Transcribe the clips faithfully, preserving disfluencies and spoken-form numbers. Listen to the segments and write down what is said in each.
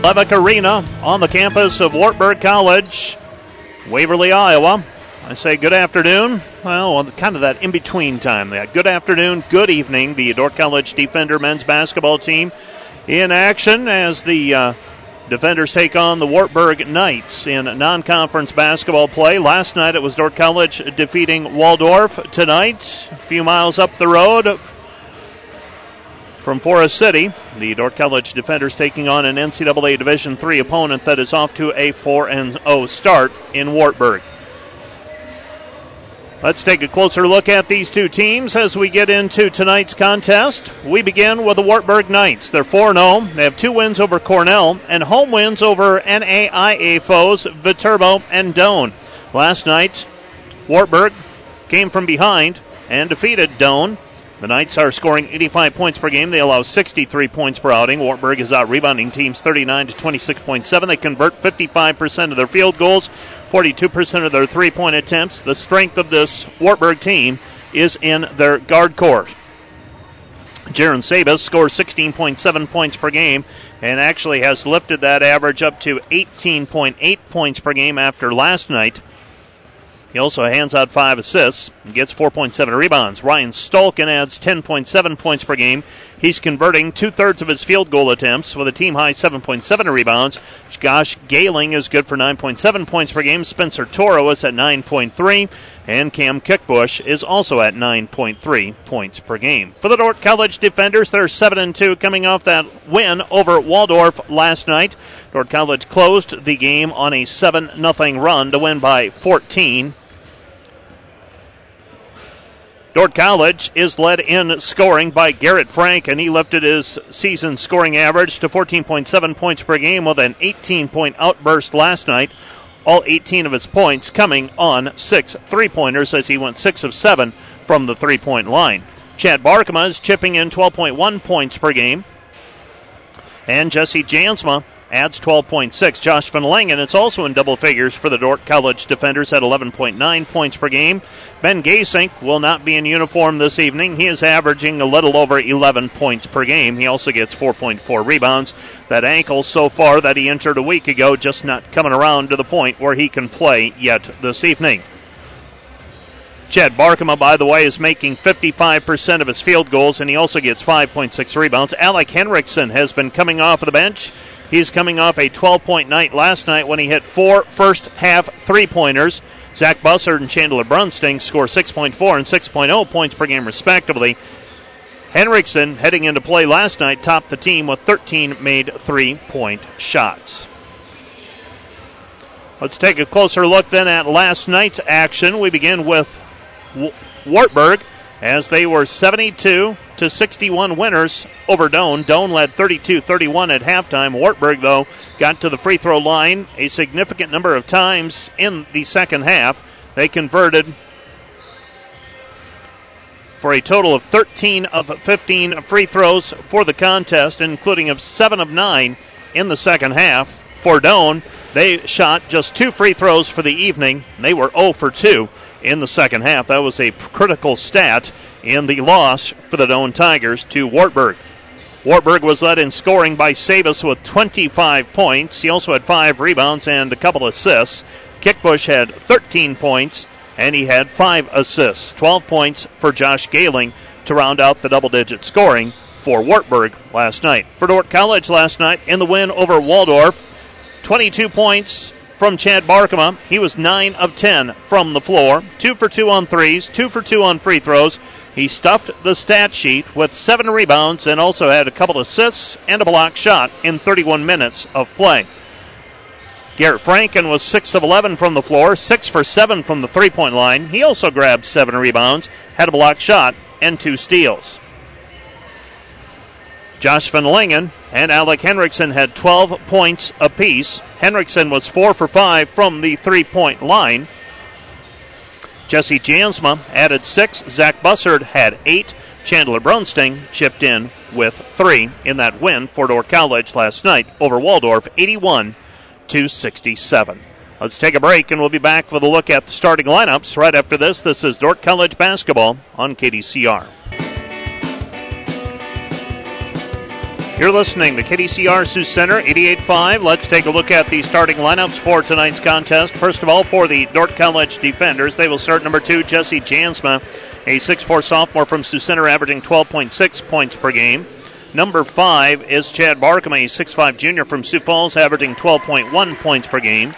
Levick Arena on the campus of Wartburg College, Waverly, Iowa. I say good afternoon. Well, kind of that in-between time. That good afternoon, good evening. The Dordt College Defender men's basketball team in action as the uh, Defenders take on the Wartburg Knights in non-conference basketball play. Last night it was Dordt College defeating Waldorf. Tonight, a few miles up the road from Forest City, the Dordt College Defenders taking on an N C double A Division three opponent that is off to a four and oh start in Wartburg. Let's take a closer look at these two teams as we get into tonight's contest. We begin with the Wartburg Knights. They're four and oh. They have two wins over Cornell and home wins over N A I A foes Viterbo and Doane. Last night, Wartburg came from behind and defeated Doane. The Knights are scoring eighty-five points per game. They allow sixty-three points per outing. Wartburg is out rebounding teams thirty-nine to twenty-six point seven. They convert fifty-five percent of their field goals, forty-two percent of their three-point attempts. The strength of this Wartburg team is in their guard core. Jaron Sabas scores sixteen point seven points per game and actually has lifted that average up to eighteen point eight points per game after last night. He also hands out five assists and gets four point seven rebounds. Ryan Stolken adds ten point seven points per game. He's converting two-thirds of his field goal attempts with a team-high seven point seven rebounds. Josh Gayling is good for nine point seven points per game. Spencer Toro is at nine point three. And Cam Kickbush is also at nine point three points per game. For the Dordt College Defenders, they're seven and two coming off that win over Waldorf last night. Dordt College closed the game on a seven nothing run to win by fourteen. Dordt College is led in scoring by Garrett Frank, and he lifted his season scoring average to fourteen point seven points per game with an eighteen-point outburst last night. All eighteen of his points coming on six three-pointers as he went six of seven from the three-point line. Chad Barkema is chipping in twelve point one points per game. And Jesse Jansma adds twelve point six. Josh Van Langen, it's also in double figures for the Dordt College Defenders at eleven point nine points per game. Ben Gasink will not be in uniform this evening. He is averaging a little over eleven points per game. He also gets four point four rebounds. That ankle so far that he injured a week ago just not coming around to the point where he can play yet this evening. Chad Barkema, by the way, is making fifty-five percent of his field goals, and he also gets five point six rebounds. Alec Henriksen has been coming off of the bench. He's coming off a twelve-point night last night when he hit four first-half three-pointers. Zach Bussard and Chandler Brunsting score six point four and six point oh points per game, respectively. Henriksen, heading into play last night, topped the team with thirteen made three-point shots. Let's take a closer look then at last night's action. We begin with Wartburg as they were seventy-two to sixty-one winners over Doane. Doane led thirty-two thirty-one at halftime. Wartburg, though, got to the free throw line a significant number of times in the second half. They converted for a total of thirteen of fifteen free throws for the contest, including of seven of nine in the second half. For Doane, they shot just two free throws for the evening. They were zero for two in the second half. That was a critical stat in the loss for the Doane Tigers to Wartburg. Wartburg was led in scoring by Sabas with twenty-five points. He also had five rebounds and a couple assists. Kickbush had thirteen points, and he had five assists. twelve points for Josh Gayling to round out the double-digit scoring for Wartburg last night. For Dordt College last night in the win over Waldorf, twenty-two points from Chad Barkema. He was nine of ten from the floor, two for two on threes, two for two on free throws. He stuffed the stat sheet with seven rebounds and also had a couple assists and a block shot in thirty-one minutes of play. Garrett Franken was six of eleven from the floor, six for seven from the three-point line. He also grabbed seven rebounds, had a block shot, and two steals. Josh Van Langen and Alec Henriksen had twelve points apiece. Henriksen was four for five from the three-point line. Jesse Jansma added six. Zach Bussard had eight. Chandler Brunsting chipped in with three in that win for Dordt College last night over Waldorf, eighty-one to sixty-seven. Let's take a break, and we'll be back with a look at the starting lineups right after this. This is Dordt College basketball on K D C R. You're listening to K D C R Sioux Center, eighty-eight point five. Let's take a look at the starting lineups for tonight's contest. First of all, for the Dordt College defenders, they will start number two, Jesse Jansma, a six foot four sophomore from Sioux Center, averaging twelve point six points per game. Number five is Chad Barkham, a six foot five junior from Sioux Falls, averaging twelve point one points per game.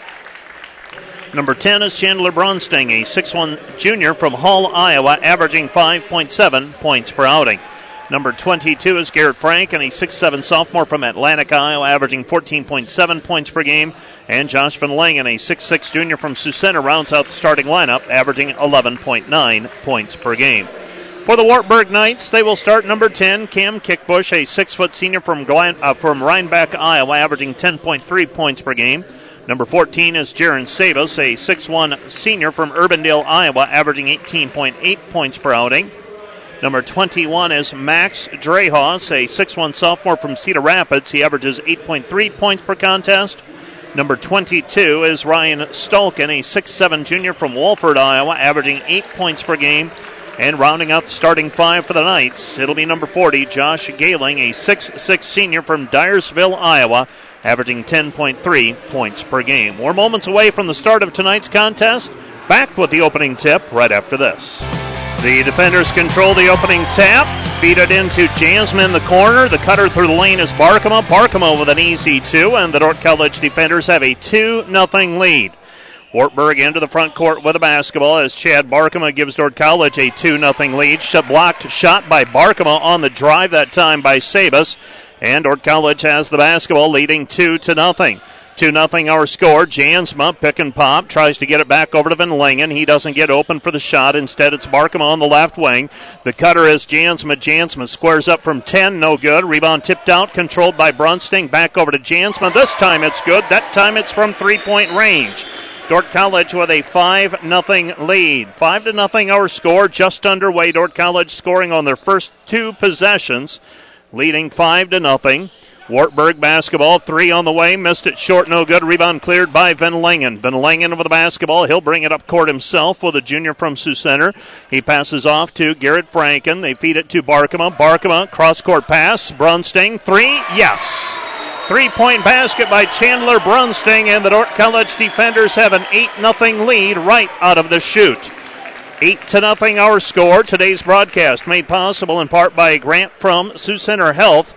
Number ten is Chandler Brunsting, a six foot one junior from Hull, Iowa, averaging five point seven points per outing. Number twenty-two is Garrett Frank, and a six foot seven sophomore from Atlantic, Iowa, averaging fourteen point seven points per game. And Josh Van Langen, a six foot six junior from Sioux Center, rounds out the starting lineup, averaging eleven point nine points per game. For the Wartburg Knights, they will start number ten, Cam Kickbush, a six foot senior from Glen, uh, from Rhinebeck, Iowa, averaging ten point three points per game. Number fourteen is Jaron Savas, a six foot one senior from Urbandale, Iowa, averaging eighteen point eight points per outing. Number twenty-one is Max Drehos, a six foot one sophomore from Cedar Rapids. He averages eight point three points per contest. Number twenty-two is Ryan Stolken, a six foot seven junior from Wolford, Iowa, averaging eight points per game. And rounding out the starting five for the Knights, it'll be number forty, Josh Galing, a six foot six senior from Dyersville, Iowa, averaging ten point three points per game. We're moments away from the start of tonight's contest. Back with the opening tip right after this. The defenders control the opening tap. Feed it into Jansma in the corner. The cutter through the lane is Barkema. Barkema with an easy two, and the Dordt College defenders have a two nothing lead. Wartburg into the front court with a basketball as Chad Barkema gives Dordt College a two nothing lead. Blocked shot by Barkema on the drive that time by Sabas. And Dordt College has the basketball, leading two to nothing. two nothing our score. Jansma, pick and pop, tries to get it back over to Van Langen. He doesn't get open for the shot. Instead, it's Barkema on the left wing. The cutter is Jansma. Jansma squares up from ten, no good. Rebound tipped out, controlled by Brunsting. Back over to Jansma. This time it's good. That time it's from three-point range. Dordt College with a five nothing lead. five to nothing our score, just underway. Dordt College scoring on their first two possessions, leading five to nothing. Wartburg basketball, three on the way, missed it short, no good. Rebound cleared by Van Langen. Van Langen with the basketball, he'll bring it up court himself with a junior from Sioux Center. He passes off to Garrett Franken. They feed it to Barkema. Barkema, cross-court pass. Brunsting, three, yes. Three-point basket by Chandler Brunsting, and the Dordt College defenders have an eight nothing lead right out of the chute. eight to nothing our score. Today's broadcast made possible in part by a grant from Sioux Center Health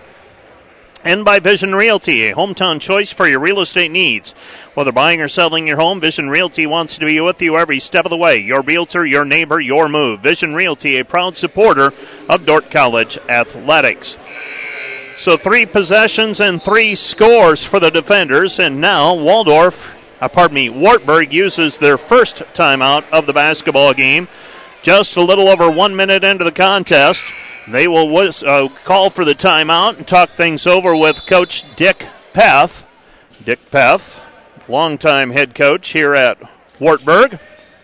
and by Vision Realty, a hometown choice for your real estate needs. Whether buying or selling your home, Vision Realty wants to be with you every step of the way. Your realtor, your neighbor, your move. Vision Realty, a proud supporter of Dordt College athletics. So three possessions and three scores for the defenders, and now Waldorf, uh, pardon me, Wartburg uses their first timeout of the basketball game. Just a little over one minute into the contest. They will uh, call for the timeout and talk things over with Coach Dick Peth. Dick Peth, longtime head coach here at Wartburg.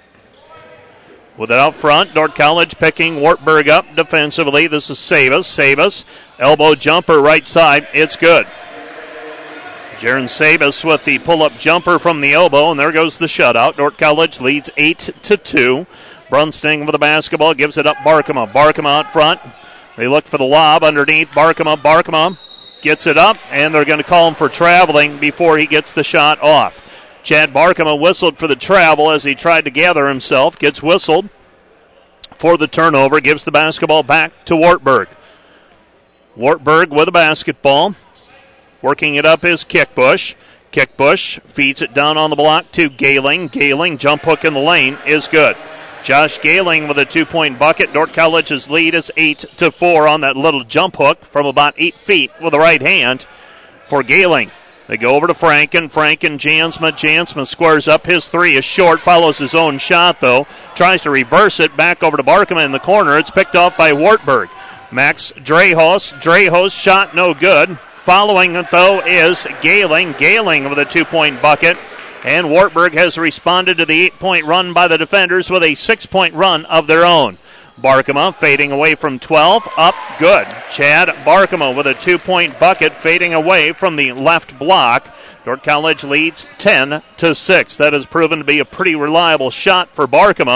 With it out front, Dordt College picking Wartburg up defensively. This is Savas. Savas, elbow jumper right side. It's good. Jaron Savas with the pull-up jumper from the elbow, and there goes the shutout. Dordt College leads eight to two. Brunsting with the basketball, gives it up Barkema. Barkema out front. They look for the lob underneath. Barkema, Barkema gets it up, and they're going to call him for traveling before he gets the shot off. Chad Barkema whistled for the travel as he tried to gather himself. Gets whistled for the turnover. Gives the basketball back to Wartburg. Wartburg with the basketball. Working it up is Kickbush. Kickbush feeds it down on the block to Galing. Galing, jump hook in the lane is good. Josh Galing with a two-point bucket. Dordt College's lead is eight to four on that little jump hook from about eight feet with the right hand for Galing. They go over to Franken. Franken, Jansma. Jansma squares up. His three is short. Follows his own shot, though. Tries to reverse it back over to Barkema in the corner. It's picked off by Wartburg. Max Drehos. Drehos shot no good. Following it, though, is Galing. Galing with a two-point bucket. And Wartburg has responded to the eight-point run by the defenders with a six-point run of their own. Barkema fading away from twelve. Up, good. Chad Barkema with a two-point bucket fading away from the left block. Dordt College leads ten to six. That has proven to be a pretty reliable shot for Barkema.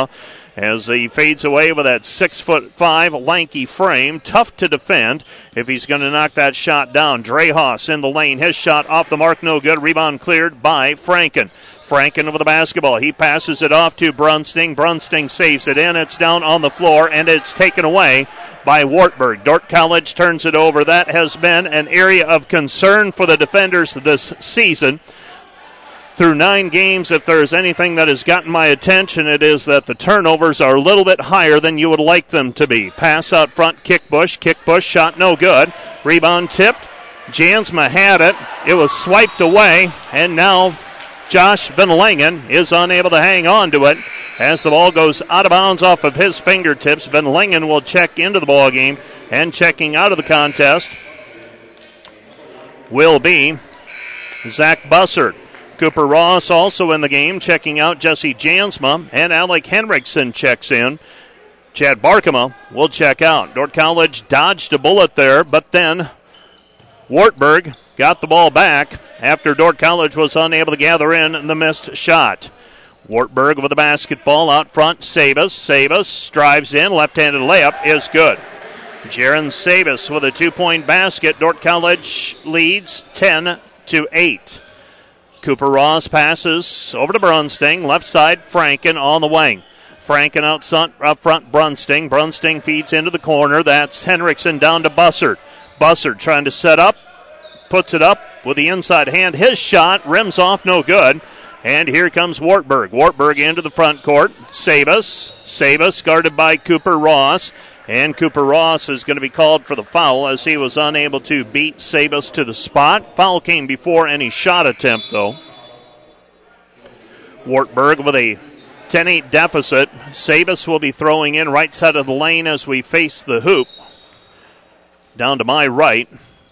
as he fades away with that six foot five lanky frame. Tough to defend if he's going to knock that shot down. Dreyhaus in the lane. His shot off the mark, no good. Rebound cleared by Franken. Franken with the basketball. He passes it off to Brunsting. Brunsting saves it in. It's down on the floor, and it's taken away by Wartburg. Dordt College turns it over. That has been an area of concern for the defenders this season. Through nine games, if there's anything that has gotten my attention, it is that the turnovers are a little bit higher than you would like them to be. Pass out front, Kickbush. Kickbush shot no good. Rebound tipped. Jansma had it. It was swiped away, and now Josh Van Langen is unable to hang on to it as the ball goes out of bounds off of his fingertips. Van Langen will check into the ball game, and checking out of the contest will be Zach Bussard. Cooper Ross also in the game, checking out Jesse Jansma, and Alec Henriksen checks in. Chad Barkema will check out. Dordt College dodged a bullet there, but then Wartburg got the ball back after Dordt College was unable to gather in the missed shot. Wartburg with the basketball out front. Sabas. Sabas drives in. Left-handed layup is good. Jaron Sabas with a two-point basket. Dordt College leads ten to eight. Cooper Ross passes over to Brunsting. Left side, Franken on the wing. Franken out front, up front, Brunsting. Brunsting feeds into the corner. That's Henriksen down to Bussard. Bussard trying to set up. Puts it up with the inside hand. His shot rims off, no good. And here comes Wartburg. Wartburg into the front court. Sabas. Sabas guarded by Cooper Ross. And Cooper Ross is going to be called for the foul as he was unable to beat Sabas to the spot. Foul came before any shot attempt, though. Wartburg with a ten eight deficit. Sabas will be throwing in right side of the lane as we face the hoop. Down to my right.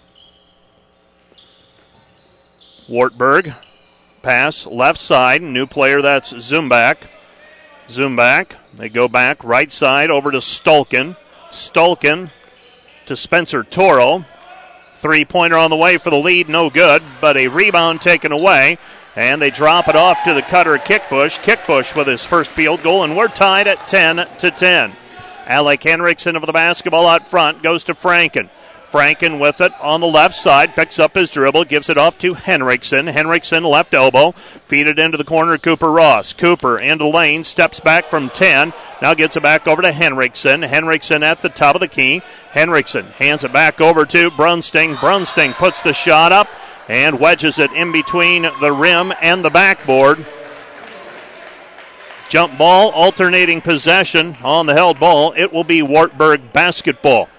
Wartburg, pass left side. New player, that's Zumbach. Zumbach, they go back right side over to Stolkin. Stolkin to Spencer Toro. Three-pointer on the way for the lead, no good, but a rebound taken away. And they drop it off to the cutter, Kickbush. Kickbush with his first field goal, and we're tied at ten to ten. Alec Henriksen of the basketball out front goes to Franken. Franken with it on the left side, picks up his dribble, gives it off to Henriksen. Henriksen left elbow, feed it into the corner, Cooper Ross. Cooper into the lane, steps back from ten, now gets it back over to Henriksen. Henriksen at the top of the key. Henriksen hands it back over to Brunsting. Brunsting puts the shot up and wedges it in between the rim and the backboard. Jump ball, alternating possession on the held ball. It will be Wartburg basketball.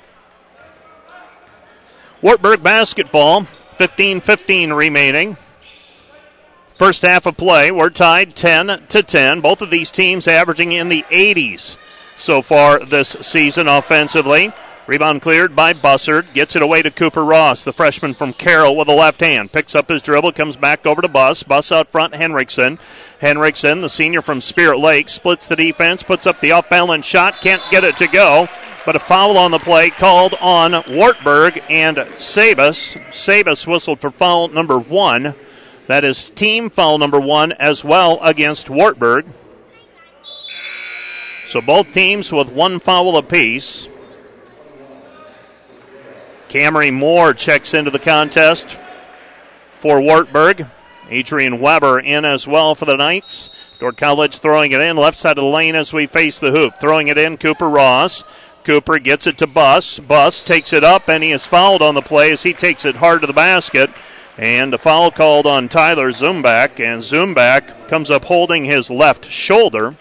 Wartburg basketball, fifteen fifteen remaining. First half of play, we're tied ten to ten. Both of these teams averaging in the eighties so far this season offensively. Rebound cleared by Bussard. Gets it away to Cooper Ross, the freshman from Carroll with the left hand. Picks up his dribble, comes back over to Buss. Buss out front, Henriksen. Henriksen, the senior from Spirit Lake, splits the defense, puts up the off-balance shot. Can't get it to go, but a foul on the play called on Wartburg and Sabas. Sabas whistled for foul number one. That is team foul number one as well against Wartburg. So both teams with one foul apiece. Camry Moore checks into the contest for Wartburg. Adrian Weber in as well for the Knights. Dordt College throwing it in left side of the lane as we face the hoop. Throwing it in, Cooper Ross. Cooper gets it to Buss. Buss takes it up, and he is fouled on the play as he takes it hard to the basket. And a foul called on Tyler Zumbach, and Zumbach comes up holding his left shoulder.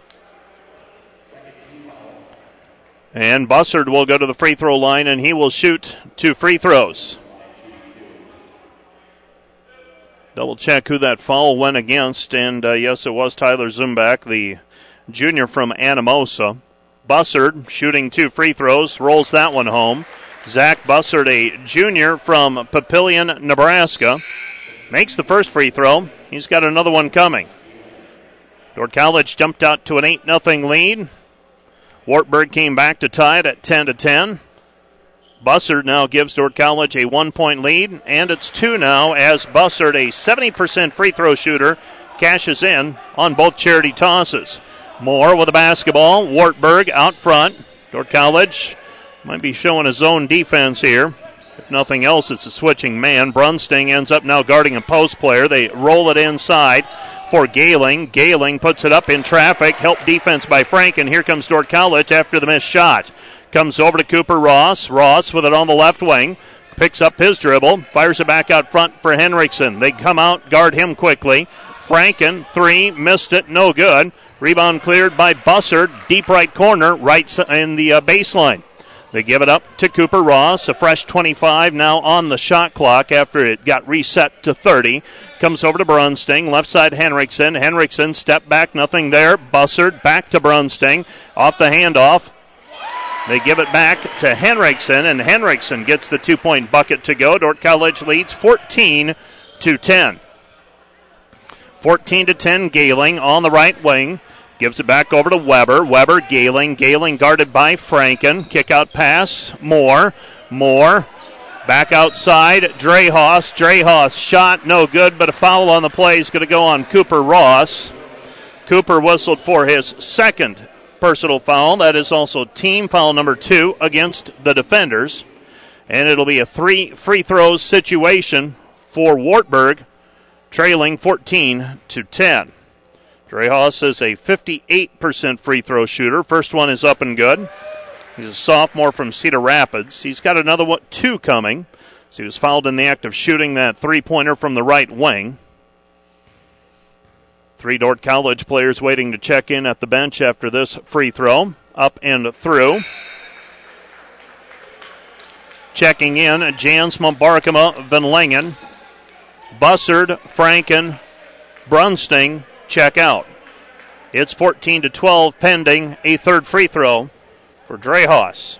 And Bussard will go to the free throw line, and he will shoot two free throws. Double check who that foul went against, and uh, yes, it was Tyler Zumbach, the junior from Anamosa. Bussard shooting two free throws, rolls that one home. Zach Bussard, a junior from Papillion, Nebraska, makes the first free throw. He's got another one coming. Dordt College jumped out to an eight nothing lead. Wartburg came back to tie it at ten to ten. Bussard now gives Dordt College a one-point lead, and it's two now as Bussard, a seventy percent free throw shooter, cashes in on both charity tosses. Moore with the basketball. Wartburg out front. Dordt College might be showing a zone defense here. If nothing else, it's a switching man. Brunsting ends up now guarding a post player. They roll it inside for Gailing. Gailing puts it up in traffic. Help defense by Franken. Here comes Dordt College after the missed shot. Comes over to Cooper Ross. Ross with it on the left wing. Picks up his dribble. Fires it back out front for Henriksen. They come out, guard him quickly. Franken, three, missed it, no good. Rebound cleared by Bussard. Deep right corner, right in the uh, baseline. They give it up to Cooper Ross, a fresh twenty-five now on the shot clock after it got reset to thirty. Comes over to Brunsting, left side Henriksen. Henriksen, step back, nothing there. Bussard back to Brunsting, off the handoff. They give it back to Henriksen, and Henriksen gets the two-point bucket to go. Dordt College leads fourteen to ten. fourteen to ten, Gailing on the right wing. Gives it back over to Weber. Weber, Gailing. Gailing guarded by Franken. Kick out pass. Moore. Moore. Back outside. Dreyhaus. Dreyhaus shot. No good, but a foul on the play is going to go on Cooper Ross. Cooper whistled for his second personal foul. That is also team foul number two against the defenders. And it'll be a three free throw situation for Wartburg, trailing fourteen to ten. Dreyhaus is a fifty-eight percent free throw shooter. First one is up and good. He's a sophomore from Cedar Rapids. He's got another one, two coming. So he was fouled in the act of shooting that three-pointer from the right wing. Three Dordt College players waiting to check in at the bench after this free throw. Up and through. Checking in, Jansma, Barkema, Van Langen. Bussard, Franken, Brunsting, check out. It's fourteen to twelve pending a third free throw for Dreyhaus.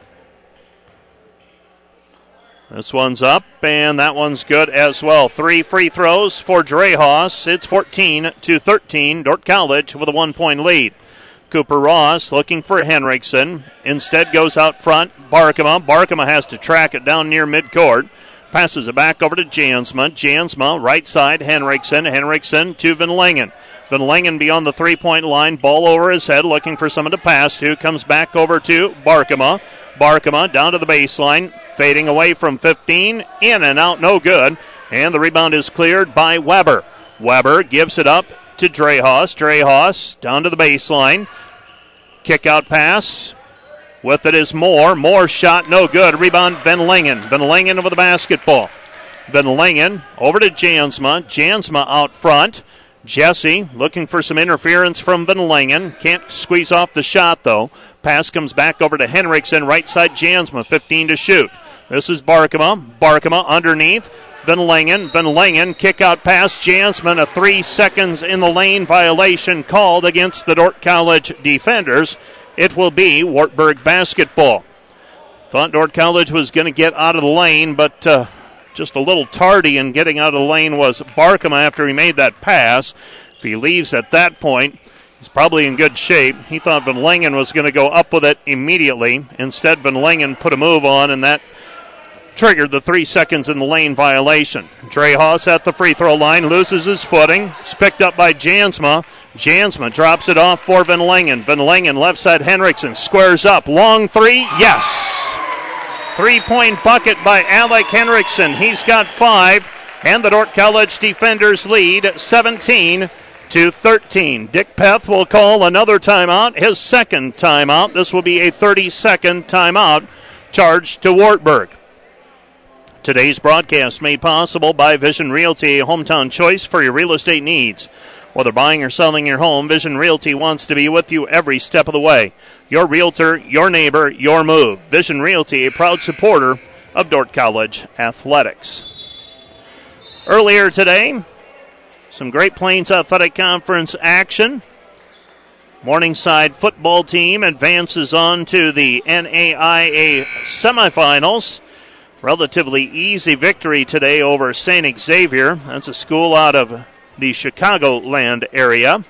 This one's up, and that one's good as well. Three free throws for Dreyhaus. It's fourteen to thirteen. Dordt College with a one-point lead. Cooper Ross looking for Henriksen. Instead goes out front. Barkema. Barkema has to track it down near midcourt. Passes it back over to Jansma. Jansma, right side, Henriksen. Henriksen to Van Langen. Van Langen beyond the three-point line. Ball over his head, looking for someone to pass to. Comes back over to Barkema. Barkema down to the baseline. Fading away from fifteen. In and out, no good. And the rebound is cleared by Weber. Weber gives it up to Dreyhaus. Dreyhaus down to the baseline. Kick out pass. With it is Moore. Moore shot, no good. Rebound, Van Langen. Van Langen with the basketball. Van Langen over to Jansma. Jansma out front. Jesse looking for some interference from Van Langen. Can't squeeze off the shot, though. Pass comes back over to Henriksen. Right side Jansma, fifteen to shoot. This is Barkema. Barkema underneath. Van Langen. Van Langen, kick out pass. Jansma, a three seconds in the lane violation called against the Dordt College defenders. It will be Wartburg basketball. Thought Dordt College was going to get out of the lane, but uh, just a little tardy in getting out of the lane was Barkema after he made that pass. If he leaves at that point, he's probably in good shape. He thought Van Langen was going to go up with it immediately. Instead, Van Langen put a move on, and that triggered the three seconds in the lane violation. Dreyhaus at the free throw line, loses his footing. It's picked up by Jansma. Jansma drops it off for Van Langen. Van Langen, left side Henriksen, squares up. Long three, yes! Three-point bucket by Alec Henriksen. He's got five, and the Dordt College defenders lead seventeen to thirteen. Dick Peth will call another timeout, his second timeout. This will be a thirty-second timeout charged to Wartburg. Today's broadcast made possible by Vision Realty, a hometown choice for your real estate needs. Whether buying or selling your home, Vision Realty wants to be with you every step of the way. Your realtor, your neighbor, your move. Vision Realty, a proud supporter of Dordt College athletics. Earlier today, some Great Plains Athletic Conference action. Morningside football team advances on to the N A I A semifinals. Relatively easy victory today over Saint Xavier. That's a school out of the Chicagoland area.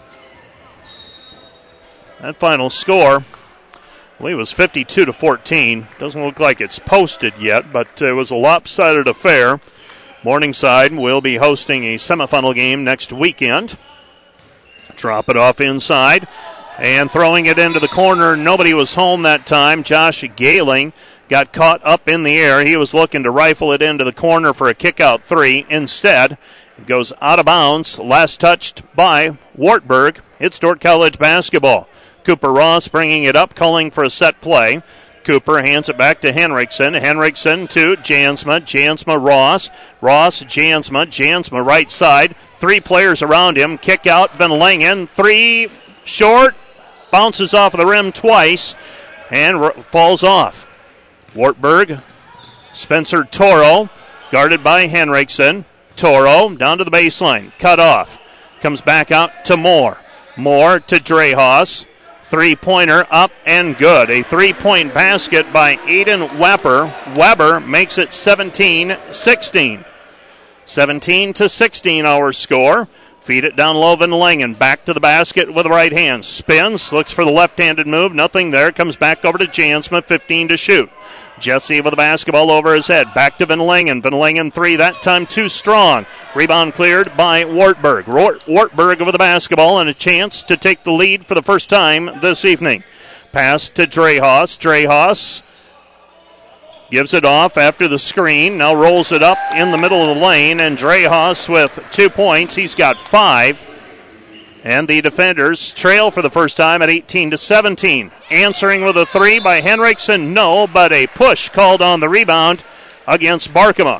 That final score, I believe, was fifty-two to fourteen. Doesn't look like it's posted yet, but it was a lopsided affair. Morningside will be hosting a semifinal game next weekend. Drop it off inside. And throwing it into the corner, nobody was home that time. Josh Gayling got caught up in the air. He was looking to rifle it into the corner for a kick-out three. Instead, it goes out of bounds. Last touched by Wartburg. It's Dordt College basketball. Cooper Ross bringing it up, calling for a set play. Cooper hands it back to Henriksen. Henriksen to Jansma. Jansma Ross. Ross Jansma. Jansma right side. Three players around him. Kick out. Van Langen. Three short. Bounces off of the rim twice and r- falls off. Wartburg. Spencer Toro. Guarded by Henriksen. Toro down to the baseline. Cut off. Comes back out to Moore. Moore to Dreyhaus. Three-pointer up and good. A three-point basket by Aiden Weber. Weber makes it seventeen sixteen. seventeen to sixteen our score. Feed it down low, Van Langen. Back to the basket with the right hand. Spins, looks for the left-handed move. Nothing there. Comes back over to Jansma. fifteen to shoot. Jesse with the basketball over his head. Back to Van Langen. Van Langen three, that time too strong. Rebound cleared by Wartburg. Wartburg with the basketball and a chance to take the lead for the first time this evening. Pass to Dreyhaus. Dreyhaus gives it off after the screen. Now rolls it up in the middle of the lane. And Dreyhaus with two points. He's got five. And the defenders trail for the first time at eighteen to seventeen. Answering with a three by Henriksen, no, but a push called on the rebound against Barkema.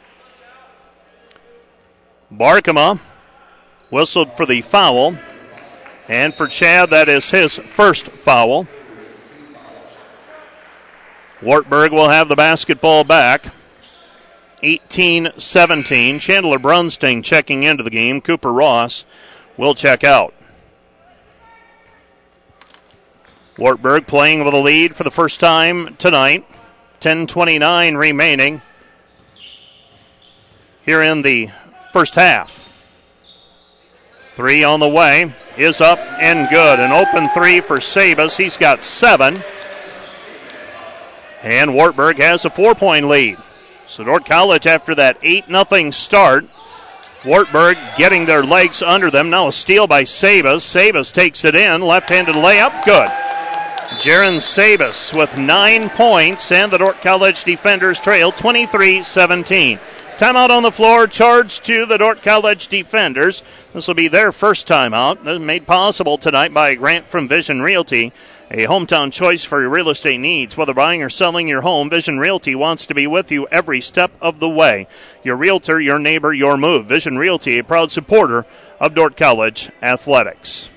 Barkema whistled for the foul. And for Chad, that is his first foul. Wartburg will have the basketball back. eighteen seventeen. Chandler Brunsting checking into the game. Cooper Ross will check out. Wartburg playing with a lead for the first time tonight. ten twenty-nine remaining here in the first half. Three on the way is up and good. An open three for Sabas. He's got seven. And Wartburg has a four-point lead. So Dordt College, after that eight nothing start, Wartburg getting their legs under them. Now a steal by Sabas. Sabas takes it in. Left-handed layup. Good. Jaron Sabas with nine points, and the Dordt College defenders trail twenty-three seventeen. Timeout on the floor, charged to the Dordt College defenders. This will be their first timeout. This is made possible tonight by a grant from Vision Realty, a hometown choice for your real estate needs. Whether buying or selling your home, Vision Realty wants to be with you every step of the way. Your realtor, your neighbor, your move. Vision Realty, a proud supporter of Dordt College athletics.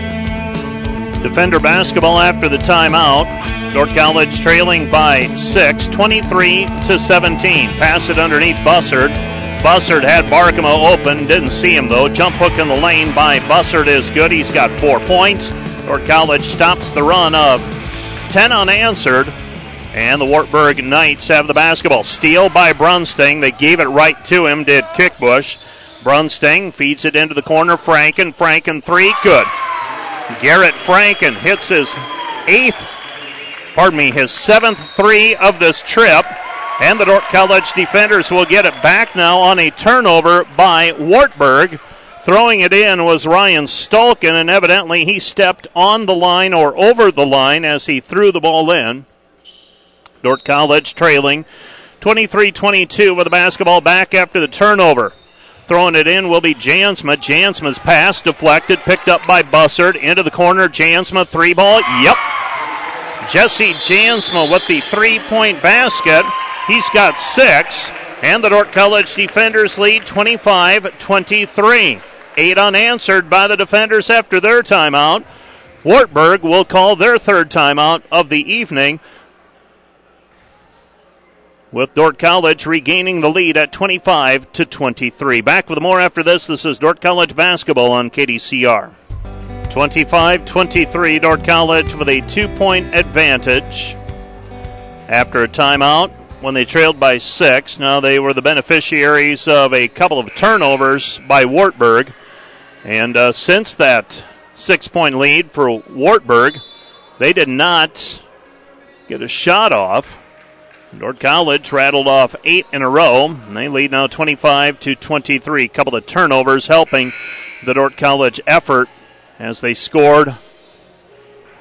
Defender basketball after the timeout. Dordt College trailing by six, twenty-three to seventeen. Pass it underneath Bussard. Bussard had Barkema open, didn't see him though. Jump hook in the lane by Bussard is good. He's got four points. Dordt College stops the run of ten unanswered, and the Wartburg Knights have the basketball. Steal by Brunsting. They gave it right to him, did Kickbush. Brunsting feeds it into the corner. Franken, Franken three, good. Garrett Franken hits his eighth, pardon me, his seventh three of this trip, and the Dordt College defenders will get it back now on a turnover by Wartburg. Throwing it in was Ryan Stolken, and evidently he stepped on the line or over the line as he threw the ball in. Dordt College trailing twenty-three twenty-two with the basketball back after the turnover. Throwing it in will be Jansma. Jansma's pass deflected, picked up by Bussard. Into the corner, Jansma, three ball. Yep. Jesse Jansma with the three-point basket. He's got six. And the Dordt College defenders lead twenty-five twenty-three. Eight unanswered by the defenders after their timeout. Wartburg will call their third timeout of the evening, with Dordt College regaining the lead at twenty-five to twenty-three. Back with more after this. This is Dordt College basketball on K D C R. twenty-five twenty-three, Dordt College with a two-point advantage after a timeout when they trailed by six. Now they were the beneficiaries of a couple of turnovers by Wartburg. And uh, since that six-point lead for Wartburg, they did not get a shot off. Dordt College rattled off eight in a row, and they lead now twenty-five to twenty-three. A couple of turnovers helping the Dordt College effort as they scored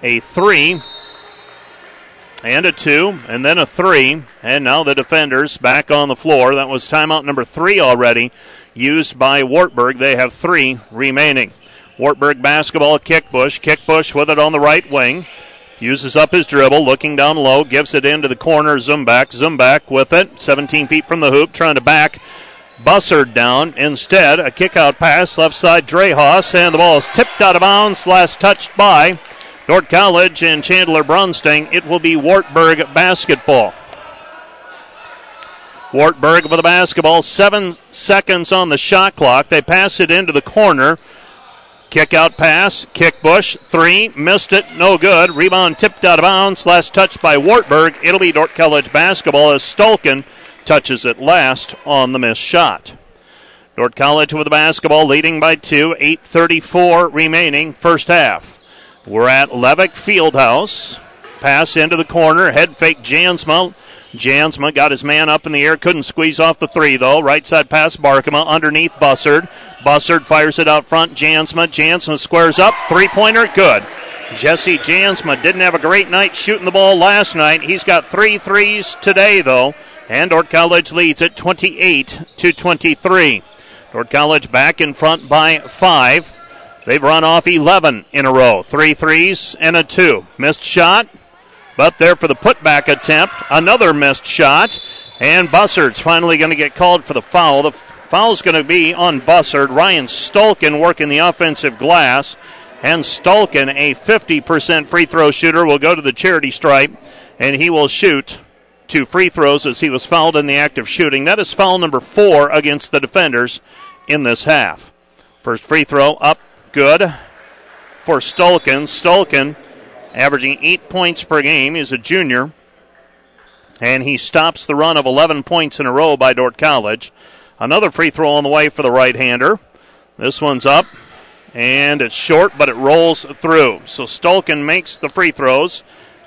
a three, and a two, and then a three. And now the defenders back on the floor. That was timeout number three already used by Wartburg. They have three remaining. Wartburg basketball, Kickbush. Kickbush with it on the right wing. Uses up his dribble, looking down low, gives it into the corner. Zumbak. Zumbak with it, seventeen feet from the hoop, trying to back Bussard down. Instead, a kick-out pass, left side, Dreyhaus, and the ball is tipped out of bounds, last touched by Dordt College and Chandler Brunsting. It will be Wartburg basketball. Wartburg with the basketball, seven seconds on the shot clock. They pass it into the corner. Kick out pass, Kickbush, three, missed it, no good. Rebound tipped out of bounds, last touched by Wartburg. It'll be Dordt College basketball as Stolken touches it last on the missed shot. Dordt College with the basketball, leading by two, eight thirty-four remaining, first half. We're at Levick Fieldhouse. Pass into the corner, head fake Jansma. Jansma got his man up in the air, couldn't squeeze off the three, though. Right side pass, Barkema underneath Bussard. Bussard fires it out front, Jansma. Jansma squares up, three-pointer, good. Jesse Jansma didn't have a great night shooting the ball last night. He's got three threes today, though. And Dordt College leads at twenty-eight to twenty-three. Dordt College back in front by five. They've run off eleven in a row. Three threes and a two. Missed shot. But there for the putback attempt, another missed shot, and Bussard's finally going to get called for the foul. The foul's going to be on Bussard. Ryan Stolken working the offensive glass, and Stolken, a fifty percent free throw shooter, will go to the charity stripe, and he will shoot two free throws as he was fouled in the act of shooting. That is foul number four against the defenders in this half. First free throw up, good for Stolken. Stolken averaging eight points per game. He's a junior, and he stops the run of eleven points in a row by Dordt College. Another free throw on the way for the right-hander. This one's up, and it's short, but it rolls through. So Stolken makes the free throws.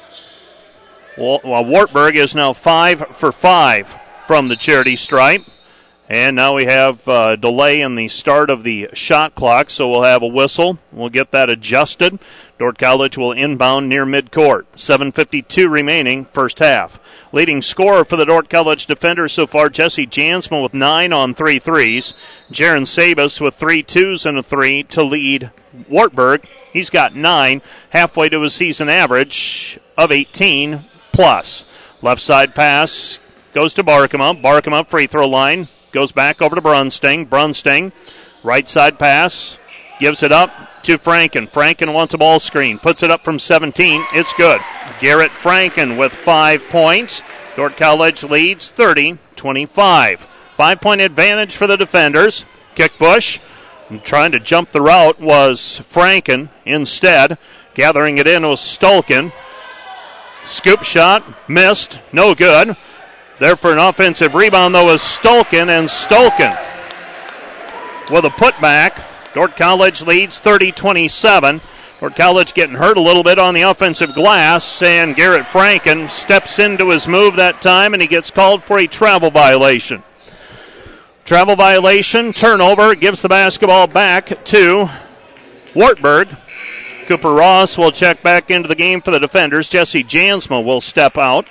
Well, Wartburg is now five for five from the charity stripe. And now we have a delay in the start of the shot clock, so we'll have a whistle. We'll get that adjusted. Dordt College will inbound near midcourt. seven fifty-two remaining, first half. Leading scorer for the Dordt College defenders so far, Jesse Jansma with nine on three threes. Jaron Sabas with three twos and a three to lead Wartburg. He's got nine, halfway to his season average of eighteen plus. Left side pass goes to Barkema. Barkema free throw line. Goes back over to Brunsting. Brunsting, right side pass, gives it up to Franken. Franken wants a ball screen, puts it up from seventeen. It's good. Garrett Franken with five points. Dordt College leads thirty twenty-five. Five-point advantage for the defenders. Kickbush, trying to jump the route was Franken. Instead, gathering it in was Stolken. Scoop shot, missed, no good. There for an offensive rebound, though, is Stolken, and Stolken with a putback. Dordt College leads thirty twenty-seven. Dordt College getting hurt a little bit on the offensive glass, and Garrett Franken steps into his move that time, and he gets called for a travel violation. Travel violation, turnover, gives the basketball back to Wartburg. Cooper Ross will check back into the game for the defenders. Jesse Jansma will step out.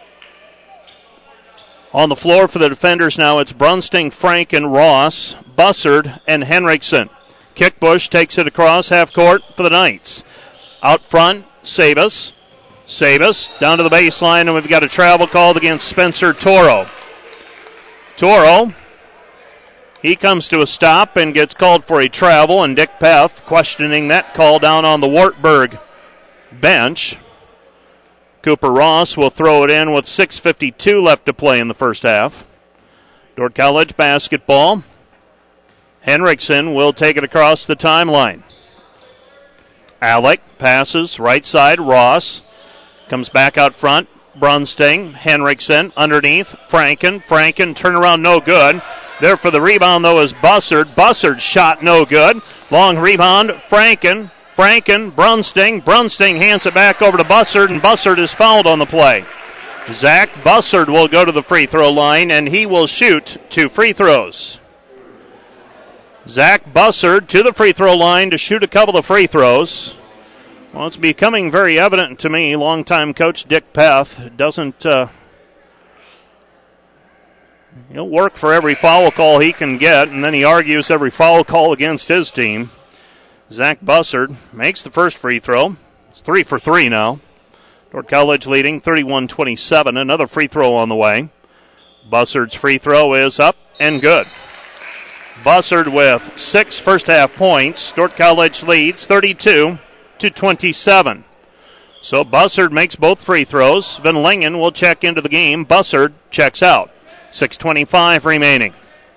On the floor for the defenders now, it's Brunsting, Franken, Ross, Bussard, and Henriksen. Kickbush takes it across half court for the Knights. Out front, Sabas. Sabas down to the baseline, and we've got a travel called against Spencer Toro. Toro, he comes to a stop and gets called for a travel, and Dick Peth questioning that call down on the Wartburg bench. Cooper Ross will throw it in with six fifty-two left to play in the first half. Dordt College basketball. Henriksen will take it across the timeline. Alec passes right side. Ross comes back out front. Brunsting, Henriksen underneath. Franken. Franken turnaround no good. There for the rebound though is Bussard. Bussard shot no good. Long rebound. Franken. Franken, Brunsting. Brunsting hands it back over to Bussard, and Bussard is fouled on the play. Zach Bussard will go to the free throw line, and he will shoot two free throws. Zach Bussard to the free throw line to shoot a couple of free throws. Well, it's becoming very evident to me, longtime coach Dick Peth doesn't uh, he'll work for every foul call he can get, and then he argues every foul call against his team. Zach Bussard makes the first free throw. It's three for three now. Dordt College leading thirty-one twenty-seven. Another free throw on the way. Bussard's free throw is up and good. Bussard with six first half points. Dordt College leads thirty-two to twenty-seven. So Bussard makes both free throws. Van Lingen will check into the game. Bussard checks out. six twenty-five remaining.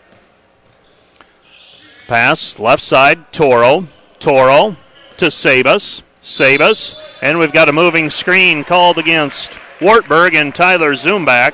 Pass left side, Toro. Toro to Sabas. Sabas. And we've got a moving screen called against Wartburg and Tyler Zumbach.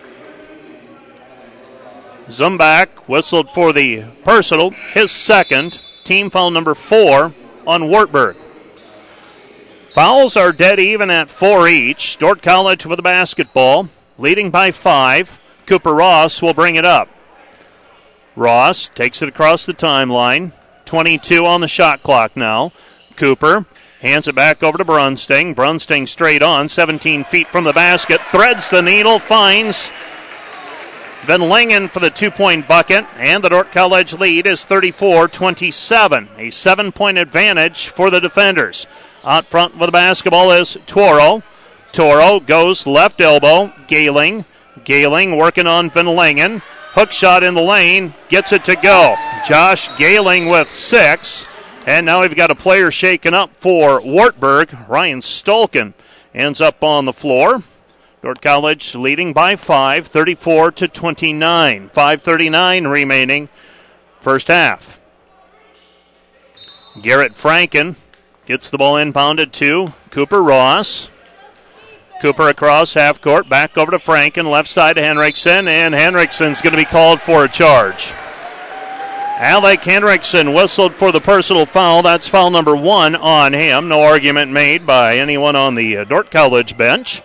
Zumbach whistled for the personal, his second, team foul number four on Wartburg. Fouls are dead even at four each. Dordt College with the basketball, leading by five. Cooper Ross will bring it up. Ross takes it across the timeline. twenty-two on the shot clock now. Cooper hands it back over to Brunsting. Brunsting straight on, seventeen feet from the basket. Threads the needle, finds Van Lingen for the two-point bucket, and the Dordt College lead is thirty-four twenty-seven. A seven-point advantage for the defenders. Out front with the basketball is Toro. Toro goes left elbow. Gailing. Gailing working on Van Lingen. Hook shot in the lane. Gets it to go. Josh Gailing with six. And now we've got a player shaken up for Wartburg. Ryan Stolken ends up on the floor. Dordt College leading by five, thirty-four to twenty-nine. five thirty-nine remaining first half. Garrett Franken gets the ball inbounded to Cooper Ross. Cooper across half court, back over to Franken, left side to Henriksen, and Henriksen's going to be called for a charge. Alec Henriksen whistled for the personal foul. That's foul number one on him. No argument made by anyone on the Dordt College bench.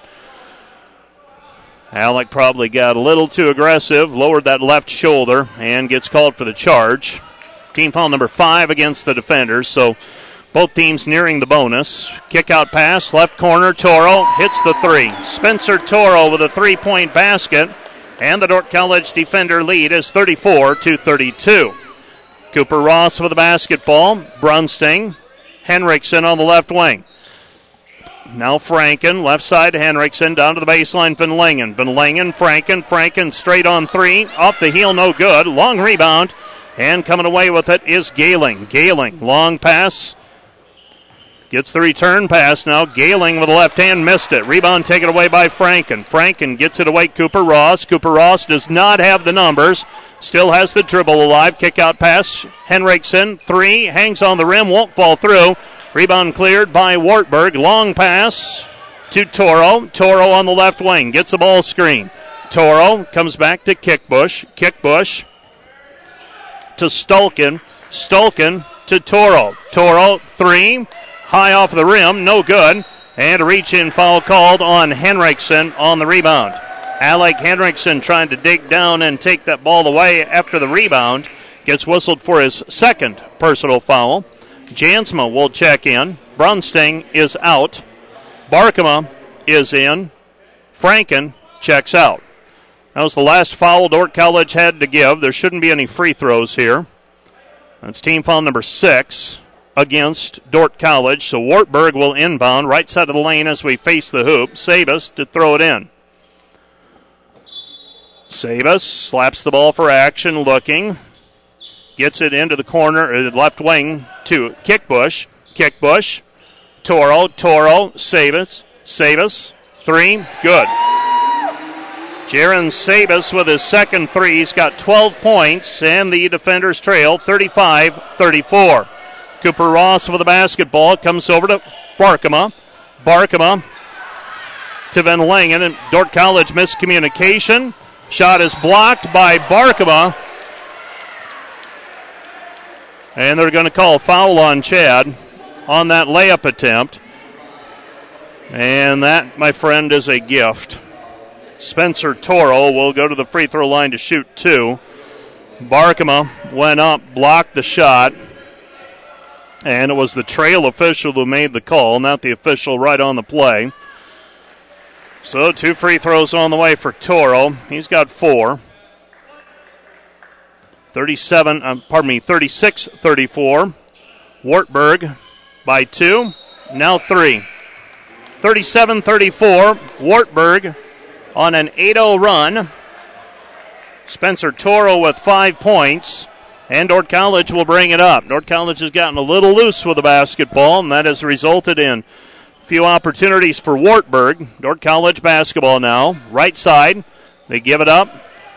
Alec probably got a little too aggressive, lowered that left shoulder, and gets called for the charge. Team foul number five against the defenders, so both teams nearing the bonus. Kick out pass, left corner, Toro hits the three. Spencer Toro with a three-point basket, and the Dordt College defender lead is thirty-four to thirty-two. Cooper Ross with the basketball. Brunsting, Henriksen on the left wing. Now Franken, left side to Henriksen, down to the baseline, Van Lingen. Van Lingen, Franken, Franken straight on three, off the heel, no good. Long rebound, and coming away with it is Gailing. Gailing, long pass, gets the return pass now. Gailing with the left hand, missed it. Rebound taken away by Franken. Franken gets it away, Cooper Ross. Cooper Ross does not have the numbers, still has the dribble alive. Kick out pass, Henriksen, three, hangs on the rim, won't fall through. Rebound cleared by Wartburg. Long pass to Toro. Toro on the left wing. Gets the ball screen. Toro comes back to Kickbush. Kickbush to Stolken. Stolken to Toro. Toro, three. High off the rim. No good. And a reach-in foul called on Henriksen on the rebound. Alec Henriksen trying to dig down and take that ball away after the rebound. Gets whistled for his second personal foul. Jansma will check in. Brunsting is out. Barkema is in. Franken checks out. That was the last foul Dordt College had to give. There shouldn't be any free throws here. That's team foul number six against Dordt College. So Wartburg will inbound right side of the lane as we face the hoop. Sabas to throw it in. Sabas slaps the ball for action, looking. Gets it into the corner, uh, left wing to Kickbush. Kickbush. Toro. Toro. Sabas. Sabas. Three. Good. Jaron Sabas with his second three. He's got twelve points, and the defenders trail thirty-five thirty-four. Cooper Ross with the basketball. Comes over to Barkema. Barkema to Van Lingen, and Dordt College miscommunication. Shot is blocked by Barkema. And they're going to call foul on Chad on that layup attempt. And that, my friend, is a gift. Spencer Toro will go to the free throw line to shoot two. Barkema went up, blocked the shot. And it was the trail official who made the call, not the official right on the play. So two free throws on the way for Toro. He's got four. thirty-seven, um, pardon me, thirty-six thirty-four. Wartburg by two, now three. thirty-seven thirty-four, Wartburg on an eight oh run. Spencer Toro with five points, and Dordt College will bring it up. Dordt College has gotten a little loose with the basketball, and that has resulted in a few opportunities for Wartburg. Dordt College basketball now, right side. They give it up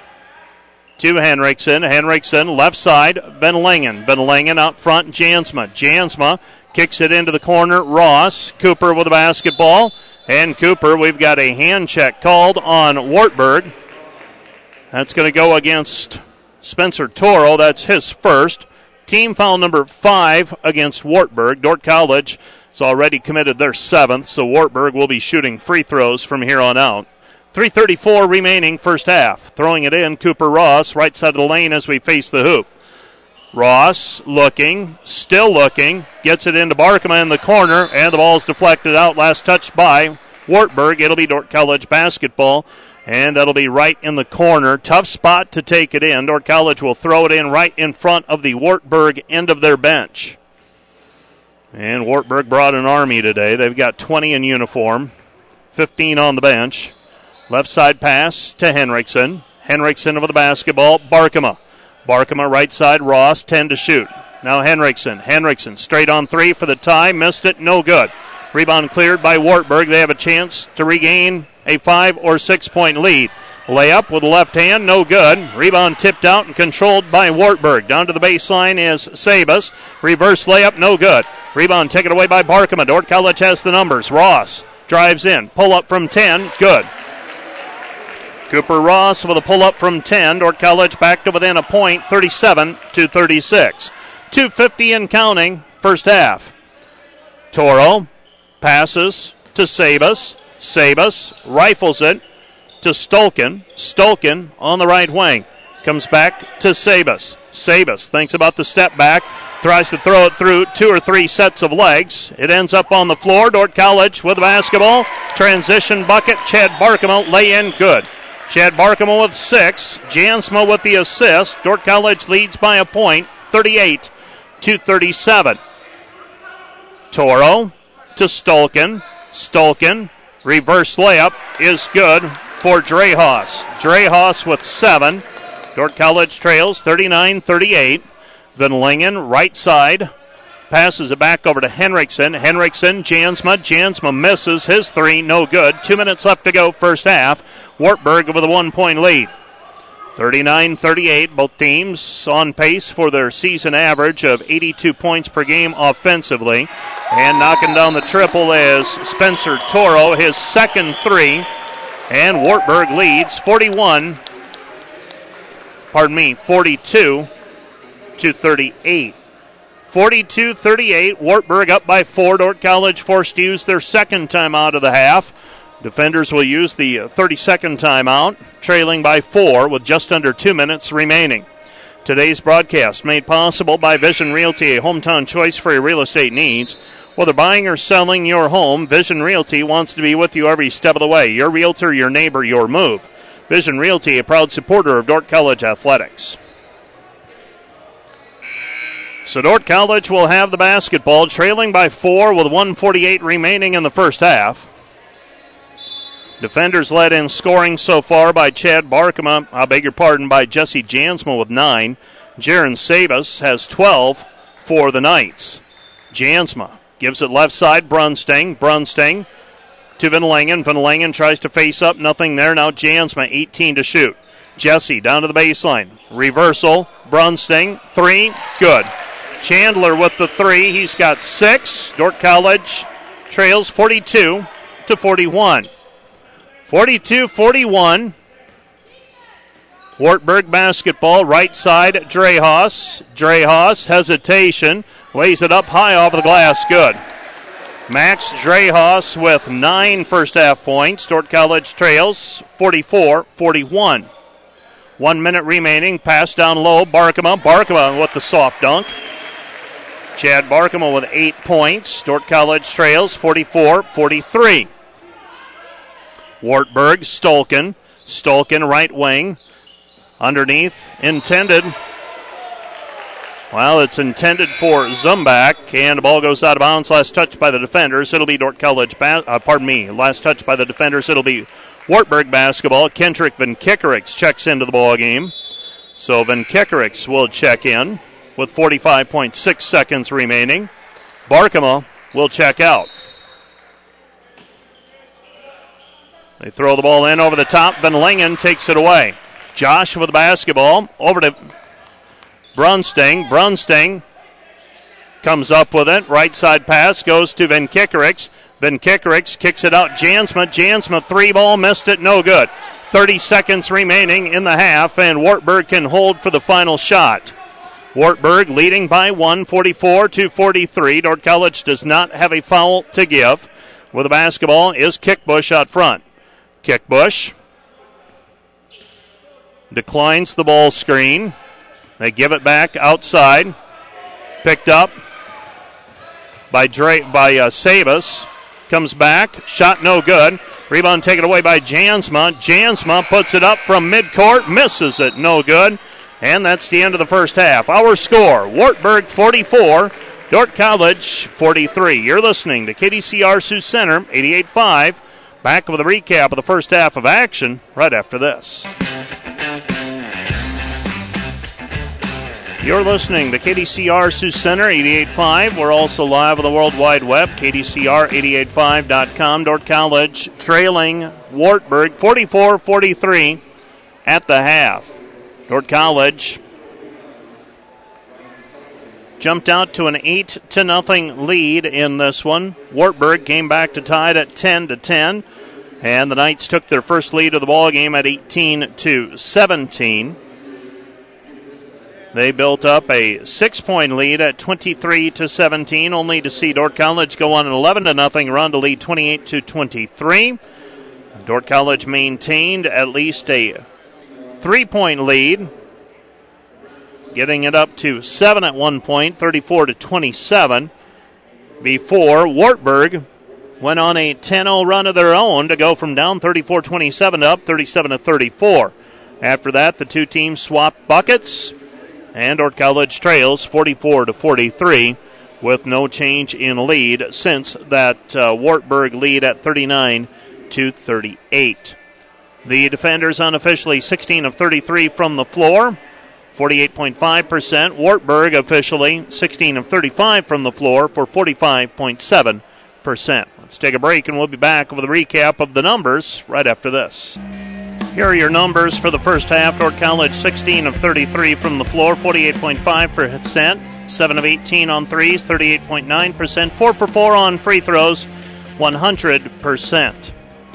to Henriksen. Henriksen, left side, Ben Langen. Ben Langen out front, Jansma. Jansma kicks it into the corner, Ross. Cooper with the basketball. And Cooper, we've got a hand check called on Wartburg. That's going to go against Spencer Toro. That's his first. Team foul number five against Wartburg. Dordt College has already committed their seventh, so Wartburg will be shooting free throws from here on out. three thirty-four remaining first half. Throwing it in, Cooper Ross, right side of the lane as we face the hoop. Ross looking, still looking, gets it into Barkema in the corner, and the ball's deflected out. Last touched by Wartburg. It'll be Dordt College basketball, and that'll be right in the corner. Tough spot to take it in. Dordt College will throw it in right in front of the Wartburg end of their bench. And Wartburg brought an army today. They've got twenty in uniform, fifteen on the bench. Left side pass to Henriksen. Henriksen over the basketball. Barkema. Barkema right side. Ross, ten to shoot. Now Henriksen. Henriksen straight on three for the tie. Missed it. No good. Rebound cleared by Wartburg. They have a chance to regain a five or six point lead. Layup with the left hand. No good. Rebound tipped out and controlled by Wartburg. Down to the baseline is Sabas. Reverse layup. No good. Rebound taken away by Barkema. Dordt College has the numbers. Ross drives in. Pull up from ten. Good. Cooper Ross with a pull-up from ten. Dordt College back to within a point, thirty-seven to thirty-six. two fifty and counting, first half. Toro passes to Sabas. Sabas rifles it to Stolken. Stolken on the right wing. Comes back to Sabas. Sabas thinks about the step back. Tries to throw it through two or three sets of legs. It ends up on the floor. Dordt College with the basketball. Transition bucket. Chad Barkema lay in good. Chad Barkema with six. Jansma with the assist. Dordt College leads by a point, thirty-eight to thirty-seven. Toro to Stolken. Stolken, reverse layup is good for Drehas. Drehas with seven. Dordt College trails thirty-nine thirty-eight. Van Langen, right side. Passes it back over to Henriksen. Henriksen, Jansma. Jansma misses his three. No good. Two minutes left to go first half. Wartburg with a one-point lead. thirty-nine thirty-eight. Both teams on pace for their season average of eighty-two points per game offensively. And knocking down the triple is Spencer Toro, his second three. And Wartburg leads forty-one, pardon me, forty-two to thirty-eight. forty-two thirty-eight, Wartburg up by four. Dordt College forced to use their second timeout of the half. Defenders will use the thirty-second timeout, trailing by four with just under two minutes remaining. Today's broadcast made possible by Vision Realty, a hometown choice for your real estate needs. Whether buying or selling your home, Vision Realty wants to be with you every step of the way. Your realtor, your neighbor, your move. Vision Realty, a proud supporter of Dordt College athletics. So Dordt College will have the basketball, trailing by four with one forty-eight remaining in the first half. Defenders led in scoring so far by Chad Barkema, I beg your pardon, by Jesse Jansma with nine. Jaron Sabas has twelve for the Knights. Jansma gives it left side, Brunsting. Brunsting to Van Langen. Van Langen tries to face up, nothing there. Now Jansma, eighteen to shoot. Jesse down to the baseline. Reversal, Brunsting, three, good. Chandler with the three. He's got six. Dordt College trails forty-two to forty-one. forty-two forty-one. Wartburg basketball, right side, Drehas. Drehas, hesitation. Lays it up high off the glass. Good. Max Drehas with nine first half points. Dordt College trails forty-four forty-one. One minute remaining. Pass down low. Barkema. Barkema with the soft dunk. Chad Barkema with eight points. Dordt College trails forty-four forty-three. Wartburg, Stolken. Stolken, right wing. Underneath, intended. Well, it's intended for Zumbach, and the ball goes out of bounds. Last touch by the defenders. It'll be Dordt College, ba- uh, pardon me, last touch by the defenders. It'll be Wartburg basketball. Kendrick Van Kickerix checks into the ball game. So Van Kickerix will check in with forty-five point six seconds remaining. Barkema will check out. They throw the ball in over the top. Van Lingen takes it away. Josh with the basketball over to Brunsting. Brunsting comes up with it. Right side pass goes to Van Kickerix. Van Kickerix kicks it out. Jansma. Jansma three ball, missed it, no good. thirty seconds remaining in the half, and Wartburg can hold for the final shot. Wartburg leading by one, forty-four to forty-three. Dordt College does not have a foul to give. With the basketball is Kickbush out front. Kickbush declines the ball screen. They give it back outside. Picked up by Dre, by uh, Sabas. Comes back. Shot no good. Rebound taken away by Jansma. Jansma puts it up from midcourt. Misses it. No good. And that's the end of the first half. Our score, Wartburg forty-four, Dordt College forty-three. You're listening to K D C R Sioux Center eighty-eight five. Back with a recap of the first half of action right after this. You're listening to K D C R Sioux Center eighty-eight five. We're also live on the World Wide Web, K D C R eighty-eight five dot com. Dordt College trailing Wartburg forty-four forty-three at the half. Dordt College jumped out to an eight to nothing lead in this one. Wartburg came back to tie it at ten to ten, and the Knights took their first lead of the ball game at eighteen to seventeen. They built up a six-point lead at twenty-three to seventeen, only to see Dordt College go on an eleven to nothing run to lead twenty-eight to twenty-three. Dordt College maintained at least a three-point lead, getting it up to seven at one point, thirty-four to twenty-seven, before Wartburg went on a ten oh run of their own to go from down thirty-four twenty-seven to up thirty-seven to thirty-four. After that, the two teams swapped buckets, and Dordt College trails forty-four to forty-three with no change in lead since that uh, Wartburg lead at thirty-nine to thirty-eight. The defenders unofficially sixteen of thirty-three from the floor, forty-eight point five percent. Wartburg officially sixteen of thirty-five from the floor for forty-five point seven percent. Let's take a break and we'll be back with a recap of the numbers right after this. Here are your numbers for the first half. Dordt College sixteen of thirty-three from the floor, forty-eight point five percent. seven of eighteen on threes, thirty-eight point nine percent. four for four on free throws, one hundred percent.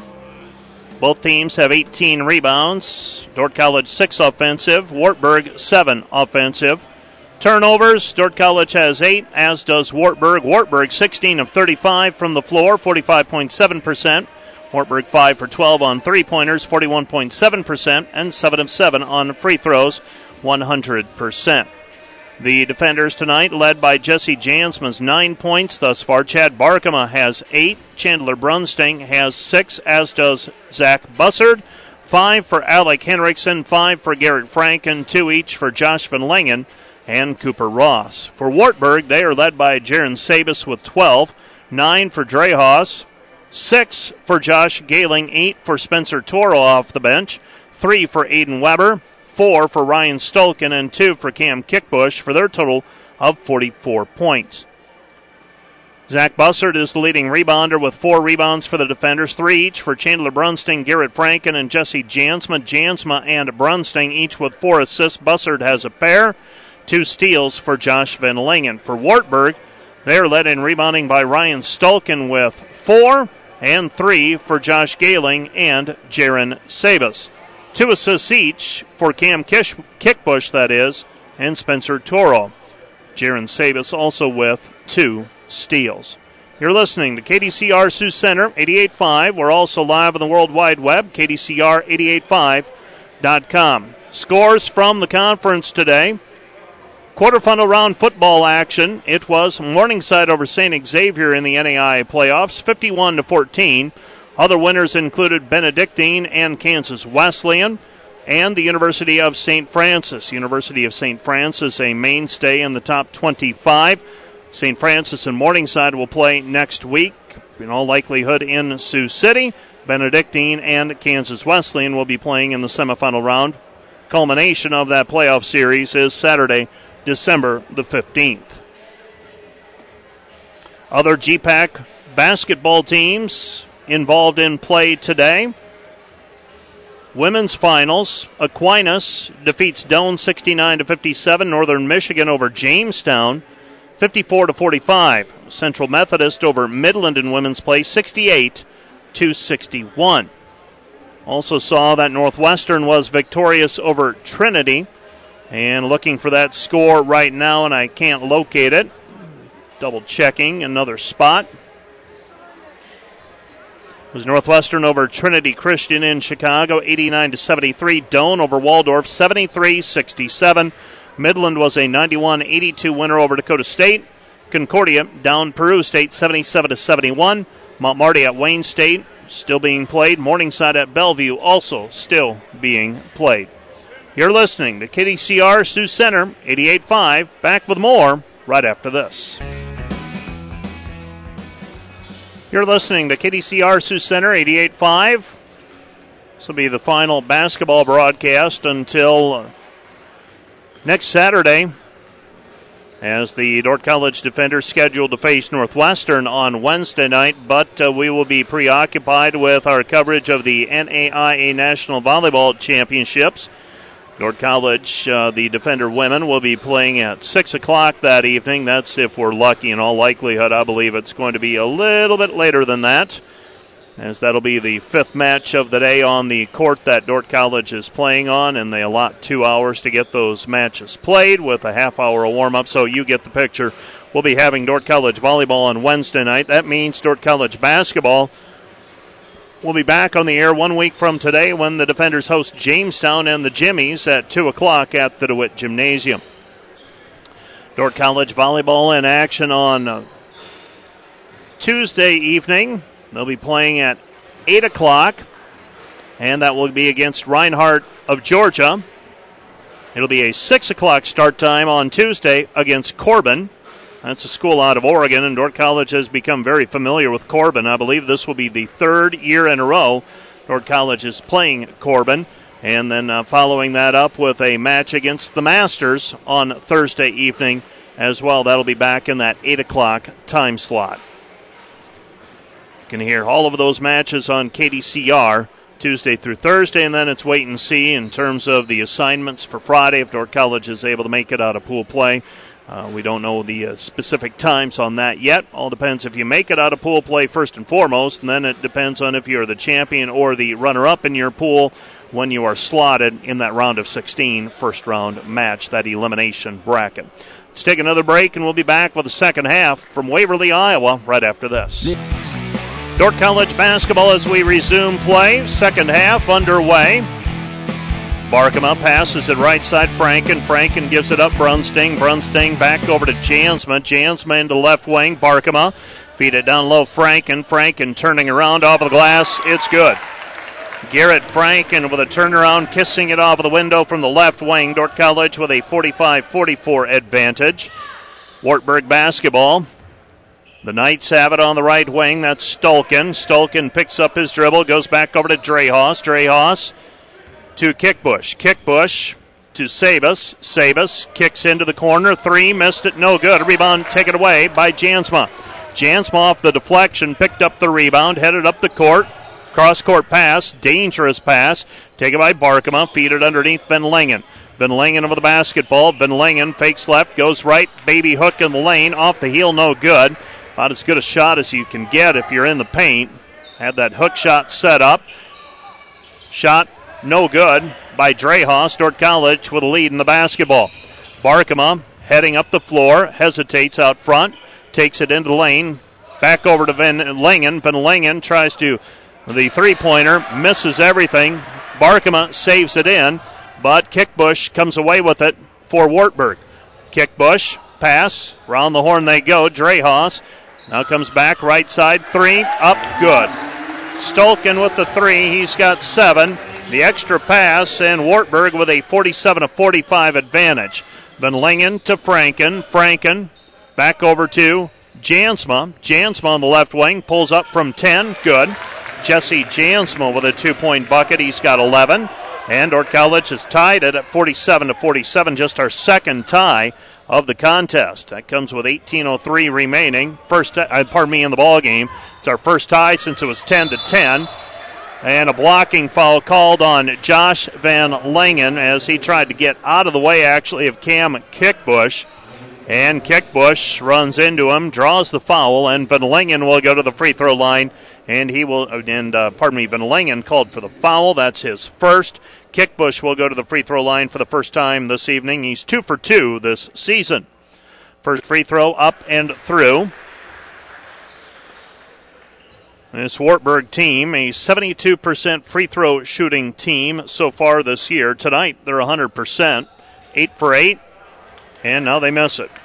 Both teams have eighteen rebounds. Dordt College six offensive, Wartburg seven offensive. Turnovers, Dordt College has eight, as does Wartburg. Wartburg sixteen of thirty-five from the floor, forty-five point seven percent. Wartburg five for twelve on three-pointers, forty-one point seven percent, and seven of seven on free throws, one hundred percent. The defenders tonight led by Jesse Jansma's nine points thus far. Chad Barkema has eight. Chandler Brunsting has six, as does Zach Bussard. Five for Alec Henriksen, five for Garrett Franken, two each for Josh Van Langen and Cooper Ross. For Wartburg, they are led by Jaron Sabas with twelve, nine for Drehas, six for Josh Galing, eight for Spencer Toro off the bench, three for Aiden Weber, four for Ryan Stolken, and two for Cam Kickbush for their total of forty-four points. Zach Bussard is the leading rebounder with four rebounds for the defenders, three each for Chandler Brunsting, Garrett Franken, and Jesse Jansma. Jansma and Brunsting each with four assists. Bussard has a pair, two steals for Josh Van Langen. For Wartburg, they are led in rebounding by Ryan Stolken with four, and three for Josh Galing and Jaron Sabas. Two assists each for Cam Kish, Kickbush, that is, and Spencer Toro. Jaron Sabas also with two steals. You're listening to K D C R Sioux Center eighty-eight five. We're also live on the World Wide Web, K D C R eighty-eight five dot com. Scores from the conference today. Quarterfinal round football action. It was Morningside over Saint Xavier in the N A I A playoffs, fifty-one to fourteen. Other winners included Benedictine and Kansas Wesleyan and the University of Saint Francis. University of Saint Francis, a mainstay in the top twenty-five. Saint Francis and Morningside will play next week, in all likelihood in Sioux City. Benedictine and Kansas Wesleyan will be playing in the semifinal round. Culmination of that playoff series is Saturday, December the fifteenth. Other G PAC basketball teams involved in play today. Women's finals. Aquinas defeats Doane sixty-nine to fifty-seven. Northern Michigan over Jamestown fifty-four to forty-five. Central Methodist over Midland in women's play sixty-eight to sixty-one. Also saw that Northwestern was victorious over Trinity. And looking for that score right now, and I can't locate it. Double checking another spot. It was Northwestern over Trinity Christian in Chicago, eighty-nine to seventy-three. Doane over Waldorf, seventy-three sixty-seven. Midland was a ninety-one eighty-two winner over Dakota State. Concordia down Peru State, seventy-seven to seventy-one. Montmarty at Wayne State, still being played. Morningside at Bellevue, also still being played. You're listening to K D C R Sioux Center, eighty-eight five. Back with more right after this. You're listening to K D C R Sioux Center, eighty-eight five. This will be the final basketball broadcast until next Saturday, as the Dordt College Defenders scheduled to face Northwestern on Wednesday night, but uh, we will be preoccupied with our coverage of the N A I A National Volleyball Championships. Dordt College, uh, the Defender women, will be playing at six o'clock that evening. That's if we're lucky. In all likelihood, I believe it's going to be a little bit later than that, as that'll be the fifth match of the day on the court that Dordt College is playing on, and they allot two hours to get those matches played with a half hour of warm-up, so you get the picture. We'll be having Dordt College volleyball on Wednesday night. That means Dordt College basketball will be back on the air one week from today when the Defenders host Jamestown and the Jimmies at two o'clock at the DeWitt Gymnasium. Dordt College volleyball in action on uh, Tuesday evening. They'll be playing at eight o'clock, and that will be against Reinhardt of Georgia. It'll be a six o'clock start time on Tuesday against Corbin. That's a school out of Oregon, and Dordt College has become very familiar with Corbin. I believe this will be the third year in a row Dordt College is playing Corbin. And then uh, following that up with a match against the Masters on Thursday evening as well. That'll be back in that eight o'clock time slot. You can hear all of those matches on K D C R Tuesday through Thursday, and then it's wait and see in terms of the assignments for Friday if Dordt College is able to make it out of pool play. Uh, we don't know the uh, specific times on that yet. All depends if you make it out of pool play first and foremost, and then it depends on if you're the champion or the runner-up in your pool when you are slotted in that round of sixteen first round match, that elimination bracket. Let's take another break, and we'll be back with the second half from Waverly, Iowa, right after this. Dordt College basketball as we resume play. Second half underway. Barkema passes it right side Franken. Franken gives it up Brunsting. Brunsting back over to Jansma. Jansma into left wing. Barkema feed it down low. Franken. Franken turning around off of the glass. It's good. Garrett Franken with a turnaround, kissing it off of the window from the left wing. Dordt College with a forty-five forty-four advantage. Wartburg basketball. The Knights have it on the right wing. That's Stolkin. Stolkin picks up his dribble, goes back over to Dreyhaus. Dreyhaus to Kickbush. Kickbush to Sabas. Sabas kicks into the corner. Three, missed it, no good. Rebound taken away by Jansma. Jansma off the deflection, picked up the rebound, headed up the court. Cross-court pass, dangerous pass, taken by Barkema, feed it underneath Ben Langen. Ben Langen over the basketball. Ben Langen fakes left, goes right, baby hook in the lane, off the heel, no good. About as good a shot as you can get if you're in the paint. Had that hook shot set up. Shot no good by Dreyhaus. Dordt College with a lead in the basketball. Barkema heading up the floor, hesitates out front, takes it into the lane, back over to Van Langen. Van Langen tries to, the three-pointer, misses everything. Barkema saves it in, but Kickbush comes away with it for Wartburg. Kickbush, pass, round the horn they go. Drehas now comes back, right side, three, up, good. Stolken with the three, he's got seven. The extra pass, and Wartburg with a forty-seven to forty-five advantage. Van Lingen to Franken. Franken back over to Jansma. Jansma on the left wing pulls up from ten. Good. Jesse Jansma with a two-point bucket. He's got eleven. And Dordt College is tied it at forty-seven to forty-seven, just our second tie of the contest. That comes with eighteen oh three remaining. First, uh, pardon me, in the ball game. It's our first tie since it was ten to ten. And a blocking foul called on Josh Van Langen as he tried to get out of the way, actually, of Cam Kickbush. And Kickbush runs into him, draws the foul, and Van Langen will go to the free throw line. And he will, and uh, pardon me, Van Langen called for the foul. That's his first. Kickbush will go to the free throw line for the first time this evening. He's two for two this season. First free throw up and through. This Wartburg team, a seventy-two percent free throw shooting team so far this year. Tonight, they're one hundred percent. eight for eight, and now they miss it.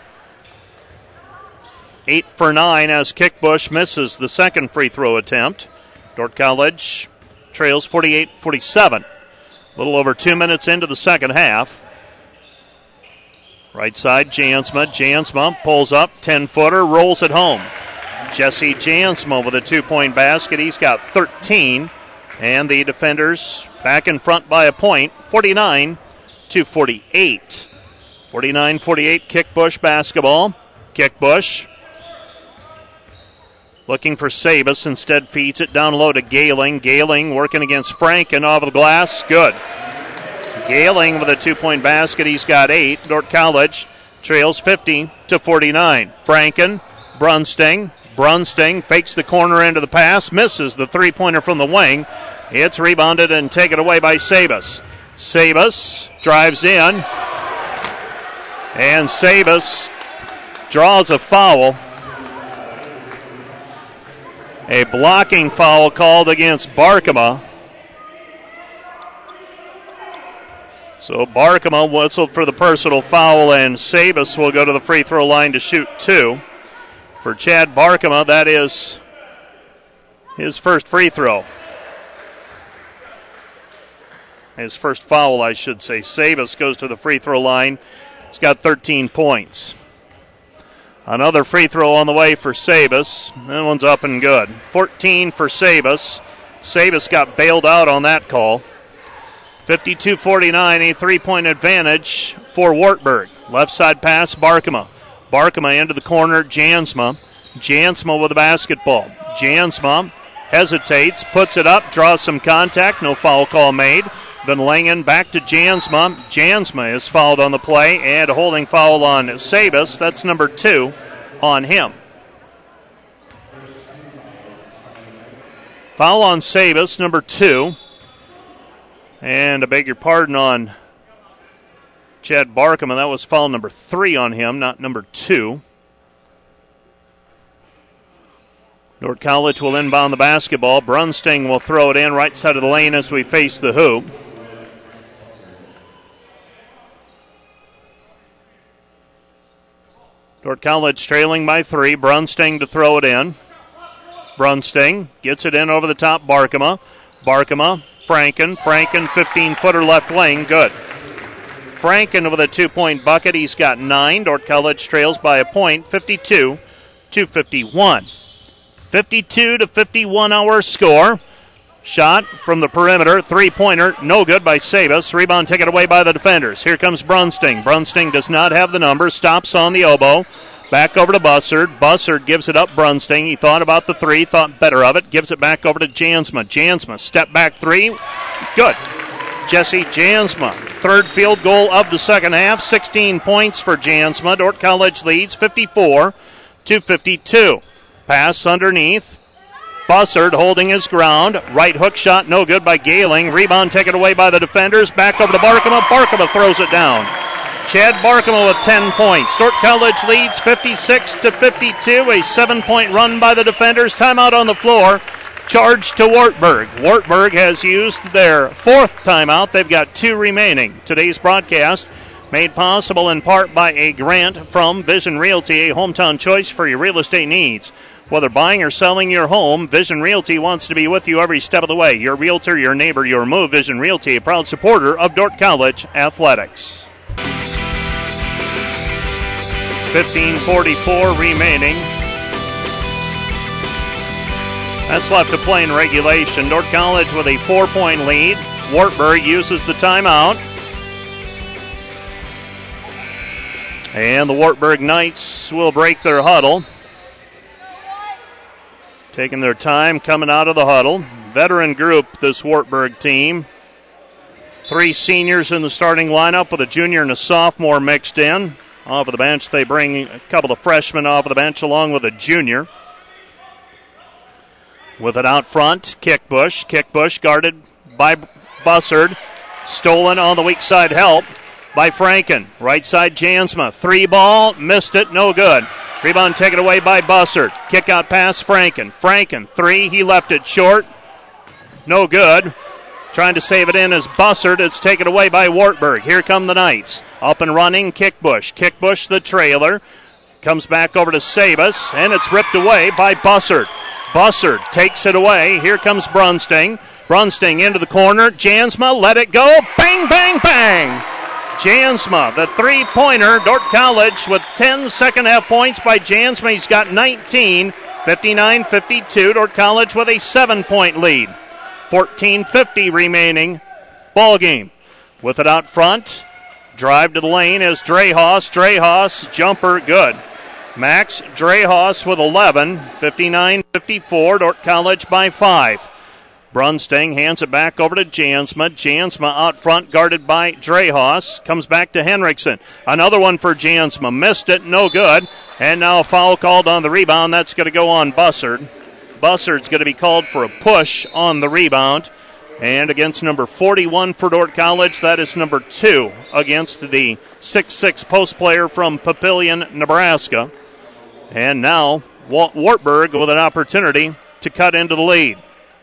eight for nine as Kickbush misses the second free throw attempt. Dordt College trails forty-eight forty-seven. A little over two minutes into the second half. Right side, Jansma. Jansma pulls up, ten-footer, rolls it home. Jesse Jansma with a two-point basket. He's got thirteen. And the defenders back in front by a point, forty-nine to forty-eight. forty-nine forty-eight, Kickbush basketball. Kickbush looking for Sabus. Instead feeds it down low to Gailing. Gailing working against Franken off of the glass. Good. Gailing with a two-point basket. He's got eight. Dordt College trails fifty to forty-nine. Franken, Brunsting. Brunsting fakes the corner end of the pass, misses the three-pointer from the wing. It's rebounded and taken away by Sabus. Sabus drives in, and Sabus draws a foul. A blocking foul called against Barkema. So Barkema whistled for the personal foul, and Sabus will go to the free throw line to shoot two. For Chad Barkema, that is his first free throw. His first foul, I should say. Sabus goes to the free throw line. He's got thirteen points. Another free throw on the way for Sabus. That one's up and good. fourteen for Sabus. Sabus got bailed out on that call. fifty-two forty-nine, a three-point advantage for Wartburg. Left side pass, Barkema. Barkema into the corner, Jansma. Jansma with the basketball. Jansma hesitates, puts it up, draws some contact, no foul call made. Van Langen back to Jansma. Jansma is fouled on the play, and a holding foul on Sabus. That's number two on him. Foul on Sabus, number two. And I beg your pardon on Chad Barkema. That was foul number three on him, not number two. Dordt College will inbound the basketball. Brunsting will throw it in right side of the lane as we face the hoop. Dordt College trailing by three. Brunsting to throw it in. Brunsting gets it in over the top. Barkema. Barkema. Franken. Franken, fifteen-footer left wing. Good. Franken with a two-point bucket. He's got nine. Dordt College trails by a point, fifty-two to fifty-one. fifty-two to fifty-one our score. Shot from the perimeter, three-pointer, no good by Sabus. Rebound taken away by the defenders. Here comes Brunsting. Brunsting does not have the number, stops on the elbow. Back over to Bussard. Bussard gives it up Brunsting. He thought about the three, thought better of it. Gives it back over to Jansma. Jansma, step back three. Good. Jesse Jansma, third field goal of the second half. sixteen points for Jansma. Dordt College leads fifty-four to fifty-two. Pass underneath. Bussard holding his ground. Right hook shot, no good by Gailing. Rebound taken away by the defenders. Back over to Barkema. Barkema throws it down. Chad Barkema with ten points. Dordt College leads fifty-six to fifty-two. A seven-point run by the defenders. Timeout on the floor. Charge to Wartburg. Wartburg has used their fourth timeout. They've got two remaining. Today's broadcast Made possible in part by a grant from Vision Realty, a hometown choice for your real estate needs. Whether buying or selling your home, Vision Realty wants to be with you every step of the way. Your realtor, your neighbor, your move. Vision Realty, a proud supporter of Dordt College Athletics. fifteen forty-four remaining. That's left to play in regulation. Dordt College with a four-point lead. Wartburg uses the timeout. And the Wartburg Knights will break their huddle. Taking their time coming out of the huddle. Veteran group, this Wartburg team. Three seniors in the starting lineup with a junior and a sophomore mixed in. Off of the bench, they bring a couple of freshmen off of the bench along with a junior. With it out front, Kickbush. Kickbush guarded by Bussard. Stolen on the weak side help by Franken. Right side, Jansma. Three ball, missed it, no good. Rebound taken away by Bussard. Kick out pass, Franken. Franken, three, he left it short. No good. Trying to save it in is Bussard. It's taken away by Wartburg. Here come the Knights. Up and running, Kickbush. Kickbush, the trailer. Comes back over to Sabas, and it's ripped away by Bussard. Bussard takes it away. Here comes Brunsting. Brunsting into the corner. Jansma, let it go. Bang, bang, bang. Jansma, the three-pointer. Dordt College with ten second-half points by Jansma. He's got nineteen. fifty-nine fifty-two. Dordt College with a seven-point lead. fourteen fifty remaining. Ball game. With it out front. Drive to the lane is Dreyhaus. Dreyhaus, jumper, good. Max Dreyhaus with eleven. fifty-nine fifty-four. Dordt College by five. Brunsting hands it back over to Jansma. Jansma out front, guarded by Dreyhaus. Comes back to Henriksen. Another one for Jansma. Missed it, no good. And now a foul called on the rebound. That's going to go on Bussard. Bussard's going to be called for a push on the rebound. And against number forty-one for Dordt College, that is number two against the six six post player from Papillion, Nebraska. And now Walt Wartburg with an opportunity to cut into the lead.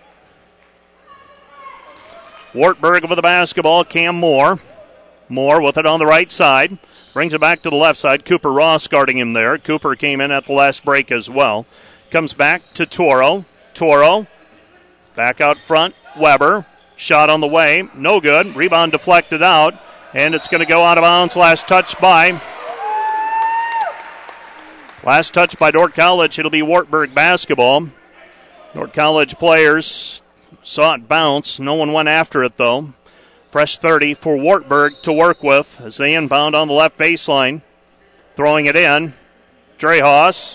Wartburg with the basketball, Cam Moore. Moore with it on the right side. Brings it back to the left side. Cooper Ross guarding him there. Cooper came in at the last break as well. Comes back to Toro. Toro. Back out front. Weber. Shot on the way. No good. Rebound deflected out. And it's going to go out of bounds. Last touch by... Last touch by Dordt College. It'll be Wartburg basketball. Dordt College players saw it bounce. No one went after it, though. Fresh thirty for Wartburg to work with as they inbound on the left baseline. Throwing it in. Dreyhaus.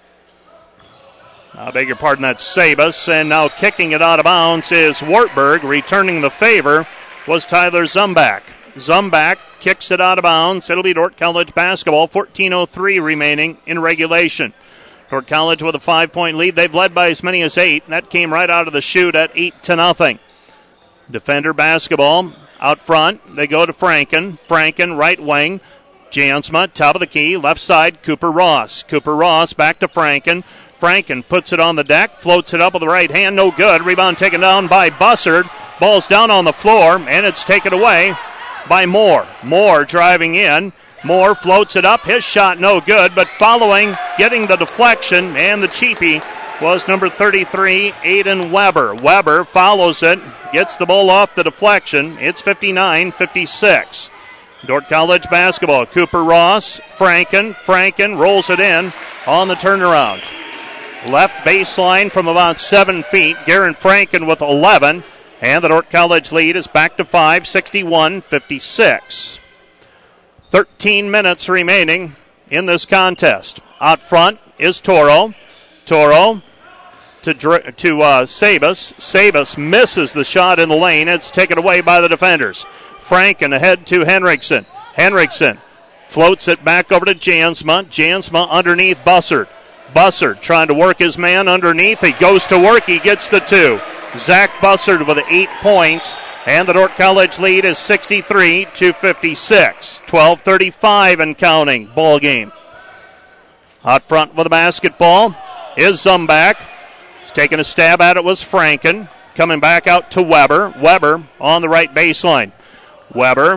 I beg your pardon, that's Sabas. And now kicking it out of bounds is Wartburg. Returning the favor was Tyler Zumbach. Zumbach kicks it out of bounds. It'll be Dordt College basketball. fourteen oh three remaining in regulation. Dordt College with a five-point lead. They've led by as many as eight. That came right out of the chute at eight to nothing. Defender basketball out front. They go to Franken. Franken, right wing. Jansma, top of the key. Left side, Cooper Ross. Cooper Ross back to Franken. Franken puts it on the deck. Floats it up with the right hand. No good. Rebound taken down by Bussard. Ball's down on the floor, and it's taken away by Moore. Moore driving in. Moore floats it up. His shot no good, but following, getting the deflection, and the cheapie was number thirty-three, Aiden Weber. Weber follows it, gets the ball off the deflection. It's fifty-nine fifty-six. Dordt College basketball. Cooper Ross, Franken. Franken rolls it in on the turnaround. Left baseline from about seven feet. Garen Franken with eleven. And the Dordt College lead is back to five, sixty-one fifty-six. thirteen minutes remaining in this contest. Out front is Toro. Toro to, to uh, Sabas. Sabas misses the shot in the lane. It's taken away by the defenders. Franken ahead to Henriksen. Henriksen floats it back over to Jansma. Jansma underneath Bussard. Bussard trying to work his man underneath. He goes to work. He gets the two. Zach Bussard with eight points. And the Dordt College lead is sixty-three to fifty-six. twelve thirty-five and counting. Ball game. Out front with the basketball is Zumbach. He's taking a stab at it was Franken. Coming back out to Weber. Weber on the right baseline. Weber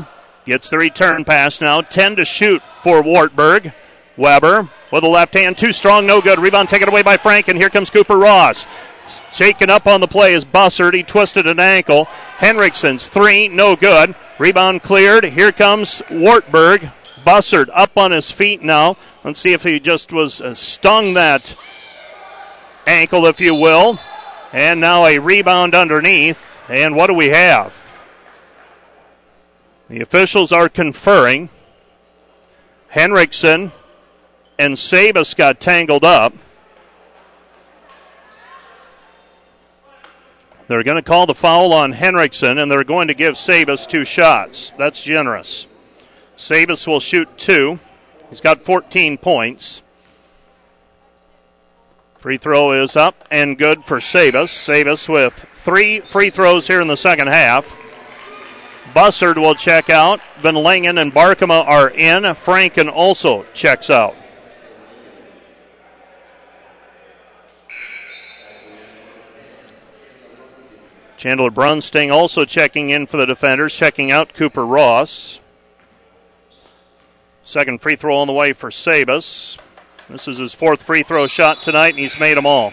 Gets the return pass now. ten to shoot for Wartburg. Weber with the left hand. Too strong, no good. Rebound taken away by Frank, and here comes Cooper Ross. Shaken up on the play is Bussard. He twisted an ankle. Henriksen's three, no good. Rebound cleared. Here comes Wartburg. Bussard up on his feet now. Let's see if he just was uh, stung that ankle, if you will. And now a rebound underneath. And what do we have? The officials are conferring. Henriksen and Sabas got tangled up. They're going to call the foul on Henriksen, and they're going to give Sabas two shots. That's generous. Sabas will shoot two. He's got fourteen points. Free throw is up and good for Sabas. Sabas with three free throws here in the second half. Bussard will check out. Van Langen and Barkema are in. Franken also checks out. Chandler Brunsting also checking in for the defenders, checking out Cooper Ross. Second free throw on the way for Sabas. This is his fourth free throw shot tonight, and he's made them all.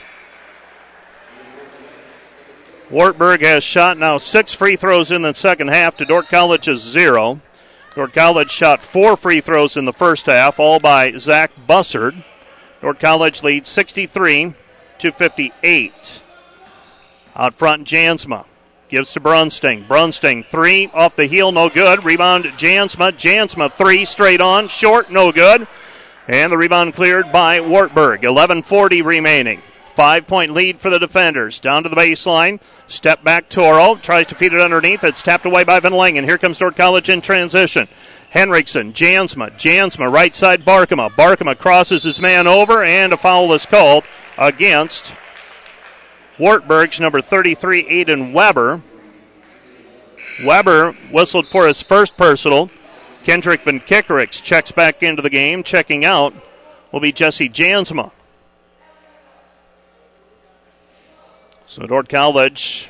Wartburg has shot now six free throws in the second half to Dordt College's zero. Dordt College shot four free throws in the first half, all by Zach Bussard. Dordt College leads sixty-three to fifty-eight. Out front, Jansma gives to Brunsting. Brunsting, three, off the heel, no good. Rebound, Jansma. Jansma, three, straight on, short, no good. And the rebound cleared by Wartburg. eleven forty remaining. Five-point lead for the defenders. Down to the baseline. Step back, Toro. Tries to feed it underneath. It's tapped away by Van Langen. Here comes Dordt College in transition. Henriksen, Jansma. Jansma, right side, Barkema. Barkema crosses his man over, and a foul is called against Wartburg's number thirty-three, Aiden Weber. Weber whistled for his first personal. Kendrick Van Kickerix checks back into the game. Checking out will be Jesse Jansma. So Dordt College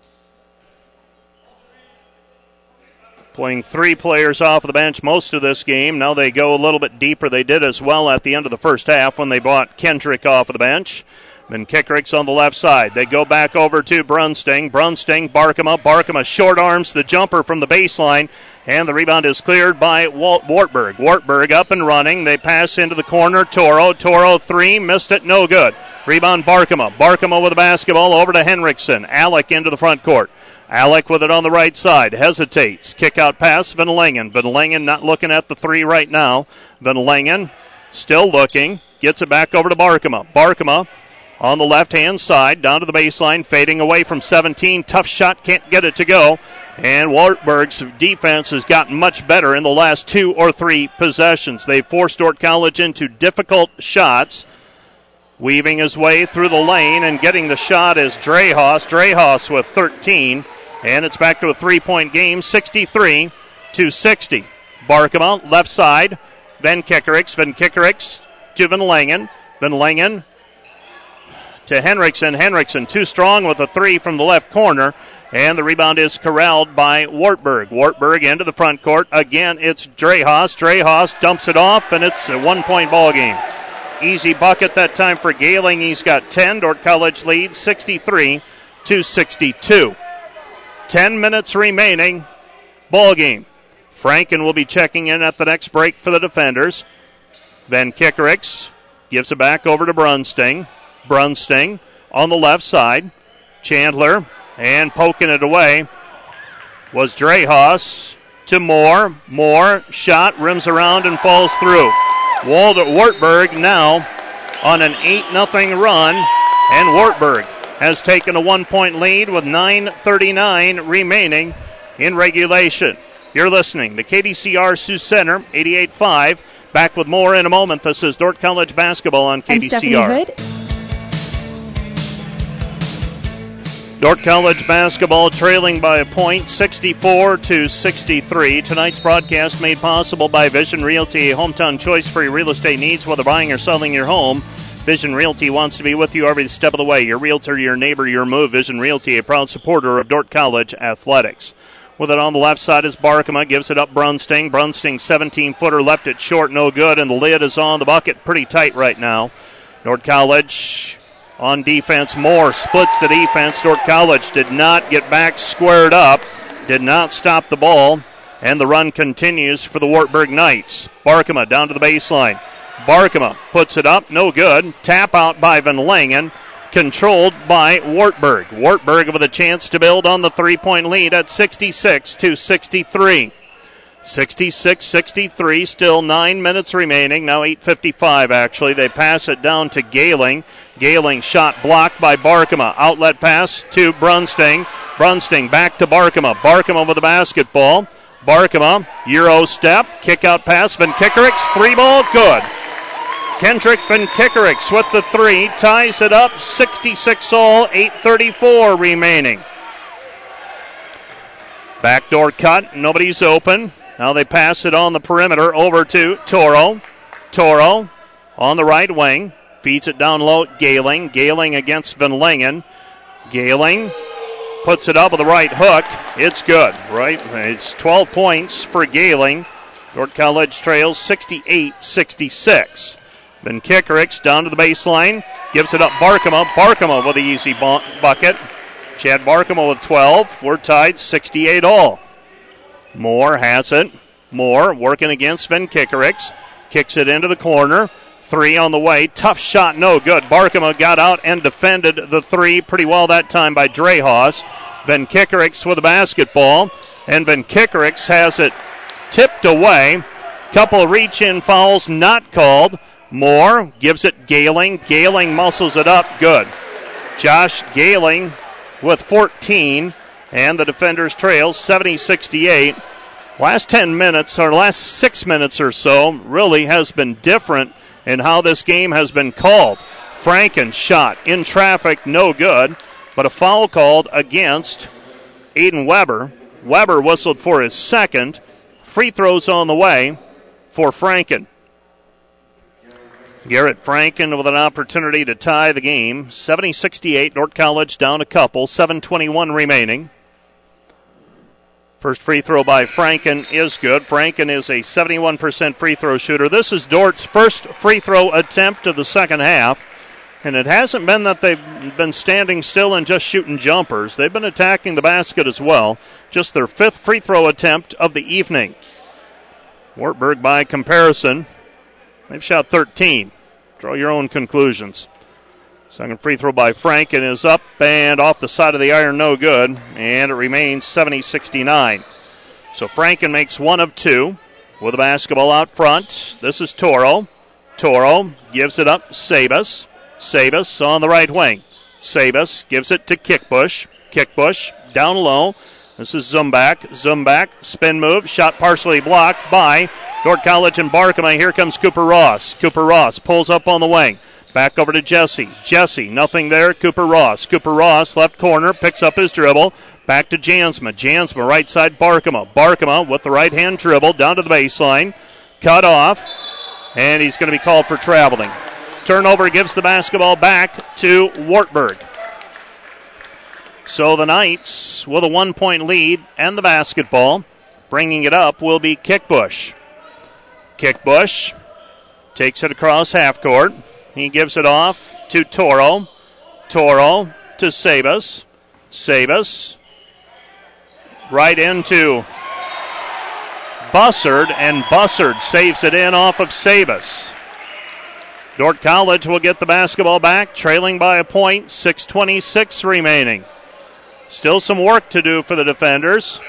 playing three players off of the bench most of this game. Now they go a little bit deeper. They did as well at the end of the first half when they brought Kendrick off of the bench. Then Kickerix on the left side. They go back over to Brunsting. Brunsting, Barkema. Barkema short arms the jumper from the baseline. And the rebound is cleared by Walt Wartburg. Wartburg up and running. They pass into the corner. Toro. Toro three. Missed it. No good. Rebound Barkema. Barkema with the basketball over to Henriksen. Alec into the front court. Alec with it on the right side. Hesitates. Kick out pass. Van Langen. Van Langen not looking at the three right now. Van Langen still looking. Gets it back over to Barkema. Barkema on the left-hand side, down to the baseline, fading away from seventeen. Tough shot, can't get it to go. And Wartburg's defense has gotten much better in the last two or three possessions. They've forced Dordt College into difficult shots. Weaving his way through the lane and getting the shot is Dreyhaus. Dreyhaus with thirteen. And it's back to a three-point game, sixty-three to sixty. Barkema, left side. Van Kickerix. Van Kickerix to Van Langen. Van Langen to Henriksen. Henriksen too strong with a three from the left corner, and the rebound is corralled by Wartburg. Wartburg into the front court. Again, it's Dreyhaus. Dreyhaus dumps it off, and it's a one-point ball game. Easy bucket that time for Gehling. He's got ten. Dordt College leads sixty-three to sixty-two. Ten minutes remaining. Ball game. Franken will be checking in at the next break for the defenders. Van Kickerix gives it back over to Brunsting. Brunsting on the left side. Chandler, and poking it away was Dreyhaus to Moore. Moore, shot, rims around and falls through. Walter Wartburg now on an eight nothing run, and Wartburg has taken a one-point lead with nine thirty-nine remaining in regulation. You're listening to K D C R Sioux Center, eighty-eight five. Back with more in a moment. This is Dordt College basketball on K D C R. I'm Stephanie Hood. Dordt College basketball trailing by a point, sixty-four to sixty-three. Tonight's broadcast made possible by Vision Realty, a hometown choice for your real estate needs, whether buying or selling your home. Vision Realty wants to be with you every step of the way. Your realtor, your neighbor, your move. Vision Realty, a proud supporter of Dordt College athletics. With it on the left side is Barkema. Gives it up Brunsting. Brunsting seventeen-footer left it short, no good, and the lid is on the bucket pretty tight right now. North College on defense. Moore splits the defense. North College did not get back squared up. Did not stop the ball. And the run continues for the Wartburg Knights. Barkema down to the baseline. Barkema puts it up. No good. Tap out by Van Langen. Controlled by Wartburg. Wartburg with a chance to build on the three-point lead at sixty-six to sixty-three. sixty-six sixty-three, still nine minutes remaining. Now eight fifty-five, actually. They pass it down to Gailing. Gailing shot blocked by Barkema. Outlet pass to Brunsting. Brunsting back to Barkema. Barkema with the basketball. Barkema, Euro step, kick out pass. Van Kickericks, three ball, good. Kendrick Van Kickericks with the three, ties it up, sixty-six all, eight thirty-four remaining. Backdoor cut, nobody's open. Now they pass it on the perimeter over to Toro. Toro on the right wing, feeds it down low, Gailing. Gailing against Van Langen. Gailing puts it up with the right hook. It's good, right? It's twelve points for Gailing. North College trails sixty-eight sixty-six. Van Kickericks down to the baseline. Gives it up Barkema. Barkema with the easy bu- bucket. Chad Barkema with twelve. We're tied sixty-eight all. Moore has it. Moore working against Van Kickericks. Kicks it into the corner. Three on the way. Tough shot, no good. Barkema got out and defended the three pretty well that time by Drehas. Van Kickericks with the basketball. And Van Kickericks has it tipped away. Couple of reach-in fouls not called. Moore gives it Gailing. Gailing muscles it up. Good. Josh Gailing with fourteen. And the defenders trail seventy sixty-eight. Last ten minutes, or last six minutes or so, really has been different in how this game has been called. Franken shot in traffic, no good. But a foul called against Aiden Weber. Weber whistled for his second. Free throws on the way for Franken. Garrett Franken with an opportunity to tie the game. seventy sixty-eight, North College down a couple. seven twenty-one remaining. First free throw by Franken is good. Franken is a seventy-one percent free throw shooter. This is Dort's first free throw attempt of the second half. And it hasn't been that they've been standing still and just shooting jumpers. They've been attacking the basket as well. Just their fifth free throw attempt of the evening. Wartburg, by comparison, they've shot thirteen. Draw your own conclusions. Second free throw by Franken is up and off the side of the iron, no good. And it remains seventy sixty-nine. So Franken makes one of two with the basketball out front. This is Toro. Toro gives it up, Sabas. Sabas on the right wing. Sabas gives it to Kickbush. Kickbush down low. This is Zumbak. Zumbak, spin move, shot partially blocked by North College and Barkema. Here comes Cooper Ross. Cooper Ross pulls up on the wing. Back over to Jesse. Jesse, nothing there. Cooper Ross. Cooper Ross, left corner, picks up his dribble. Back to Jansma. Jansma, right side, Barkema. Barkema with the right-hand dribble down to the baseline. Cut off, and he's going to be called for traveling. Turnover gives the basketball back to Wartburg. So the Knights with a one-point lead and the basketball. Bringing it up will be Kickbush. Kickbush takes it across half court. He gives it off to Toro. Toro to Sabas. Sabas right into Bussard, and Bussard saves it in off of Sabas. Dordt College will get the basketball back, trailing by a point, six twenty-six remaining. Still some work to do for the defenders.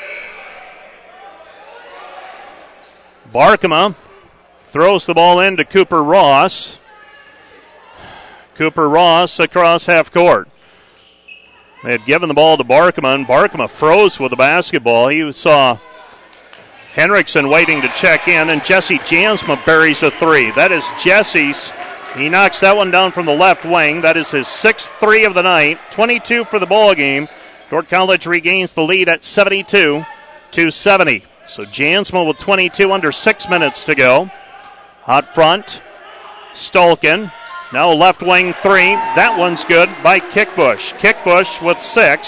Barkema throws the ball into Cooper Ross. Cooper Ross across half court. They had given the ball to Barkema, and Barkema froze with the basketball. He saw Henriksen waiting to check in, and Jesse Jansma buries a three. That is Jesse's. He knocks that one down from the left wing. That is his sixth three of the night. twenty-two for the ball game. Dordt College regains the lead at seventy-two to seventy. So Jansma with twenty-two, under six minutes to go. Hot front, Stolkin. Now left wing three. That one's good by Kickbush. Kickbush with six.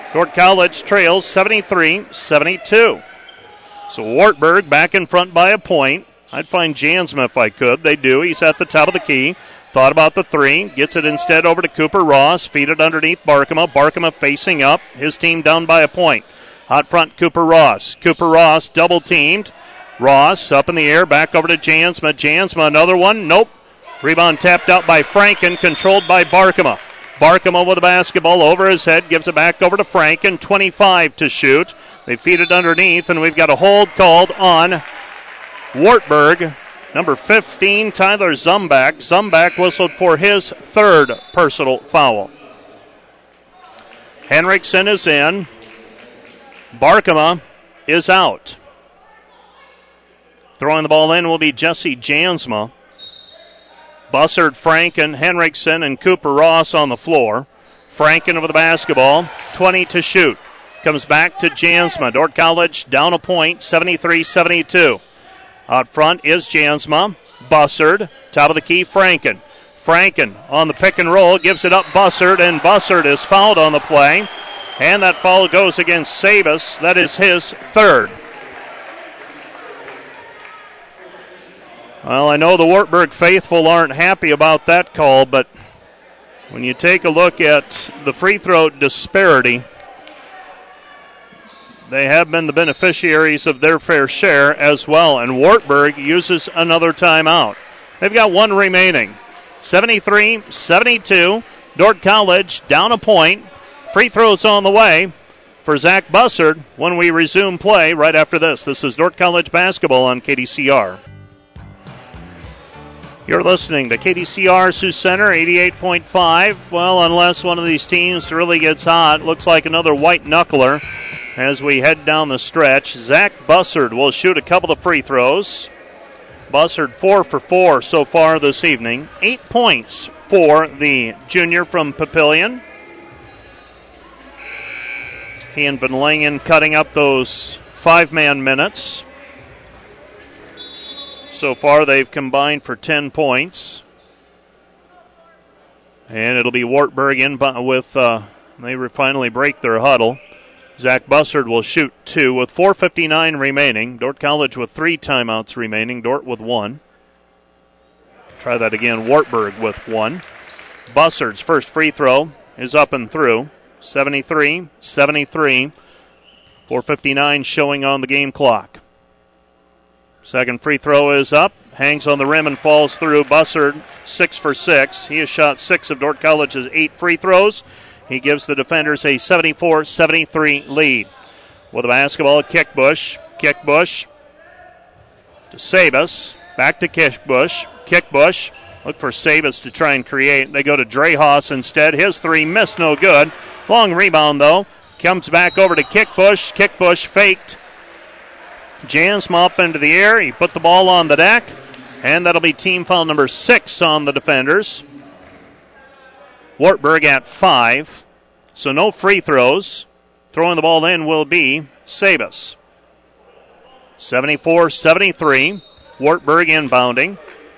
Dordt College trails seventy-three seventy-two. So Wartburg back in front by a point. I'd find Jansma if I could. They do. He's at the top of the key. Thought about the three. Gets it instead over to Cooper Ross. Feed it underneath Barkema. Barkema facing up. His team down by a point. Hot front Cooper Ross. Cooper Ross double teamed. Ross up in the air. Back over to Jansma. Jansma another one. Nope. Rebound tapped out by Franken. Controlled by Barkema. Barkema with the basketball over his head. Gives it back over to Franken. twenty-five to shoot. They feed it underneath, and we've got a hold called on Wartburg. Number fifteen, Tyler Zumbach. Zumbach whistled for his third personal foul. Henriksen is in. Barkema is out. Throwing the ball in will be Jesse Jansma. Bussard, Franken, Henriksen, and Cooper Ross on the floor. Franken over the basketball. twenty to shoot. Comes back to Jansma. Dordt College down a point, seventy-three seventy-two. Out front is Jansma. Bussard, top of the key, Franken. Franken on the pick and roll, gives it up Bussard, and Bussard is fouled on the play. And that foul goes against Sabas. That is his third. Well, I know the Wartburg faithful aren't happy about that call, but when you take a look at the free throw disparity, they have been the beneficiaries of their fair share as well, and Wartburg uses another timeout. They've got one remaining. seventy-three seventy-two. Dordt College down a point. Free throws on the way for Zach Bussard when we resume play right after this. This is Dordt College basketball on K D C R. You're listening to K D C R Sioux Center, eighty-eight point five. Well, unless one of these teams really gets hot, looks like another white knuckler as we head down the stretch. Zach Bussard will shoot a couple of free throws. Bussard four for four so far this evening. Eight points for the junior from Papillion. He and Van Langen cutting up those five-man minutes. So far they've combined for ten points. And it'll be Wartburg in with, uh, they finally break their huddle. Zach Bussard will shoot two with four fifty-nine remaining. Dordt College with three timeouts remaining. Dordt with one. Try that again. Wartburg with one. Bussard's first free throw is up and through. seventy-three seventy-three. four fifty-nine showing on the game clock. Second free throw is up. Hangs on the rim and falls through. Bussard, six for six. He has shot six of Dordt College's eight free throws. He gives the defenders a seventy-four seventy-three lead. With the basketball, Kickbush. Kickbush to Sabas. Back to Kickbush. Kickbush. Look for Sabas to try and create. They go to Drehas instead. His three missed, no good. Long rebound, though. Comes back over to Kickbush. Kickbush faked. Jansma up into the air. He put the ball on the deck. And that'll be team foul number six on the defenders. Wartburg at five. So no free throws. Throwing the ball in will be Sabas. seventy-four seventy-three. Wartburg inbounding.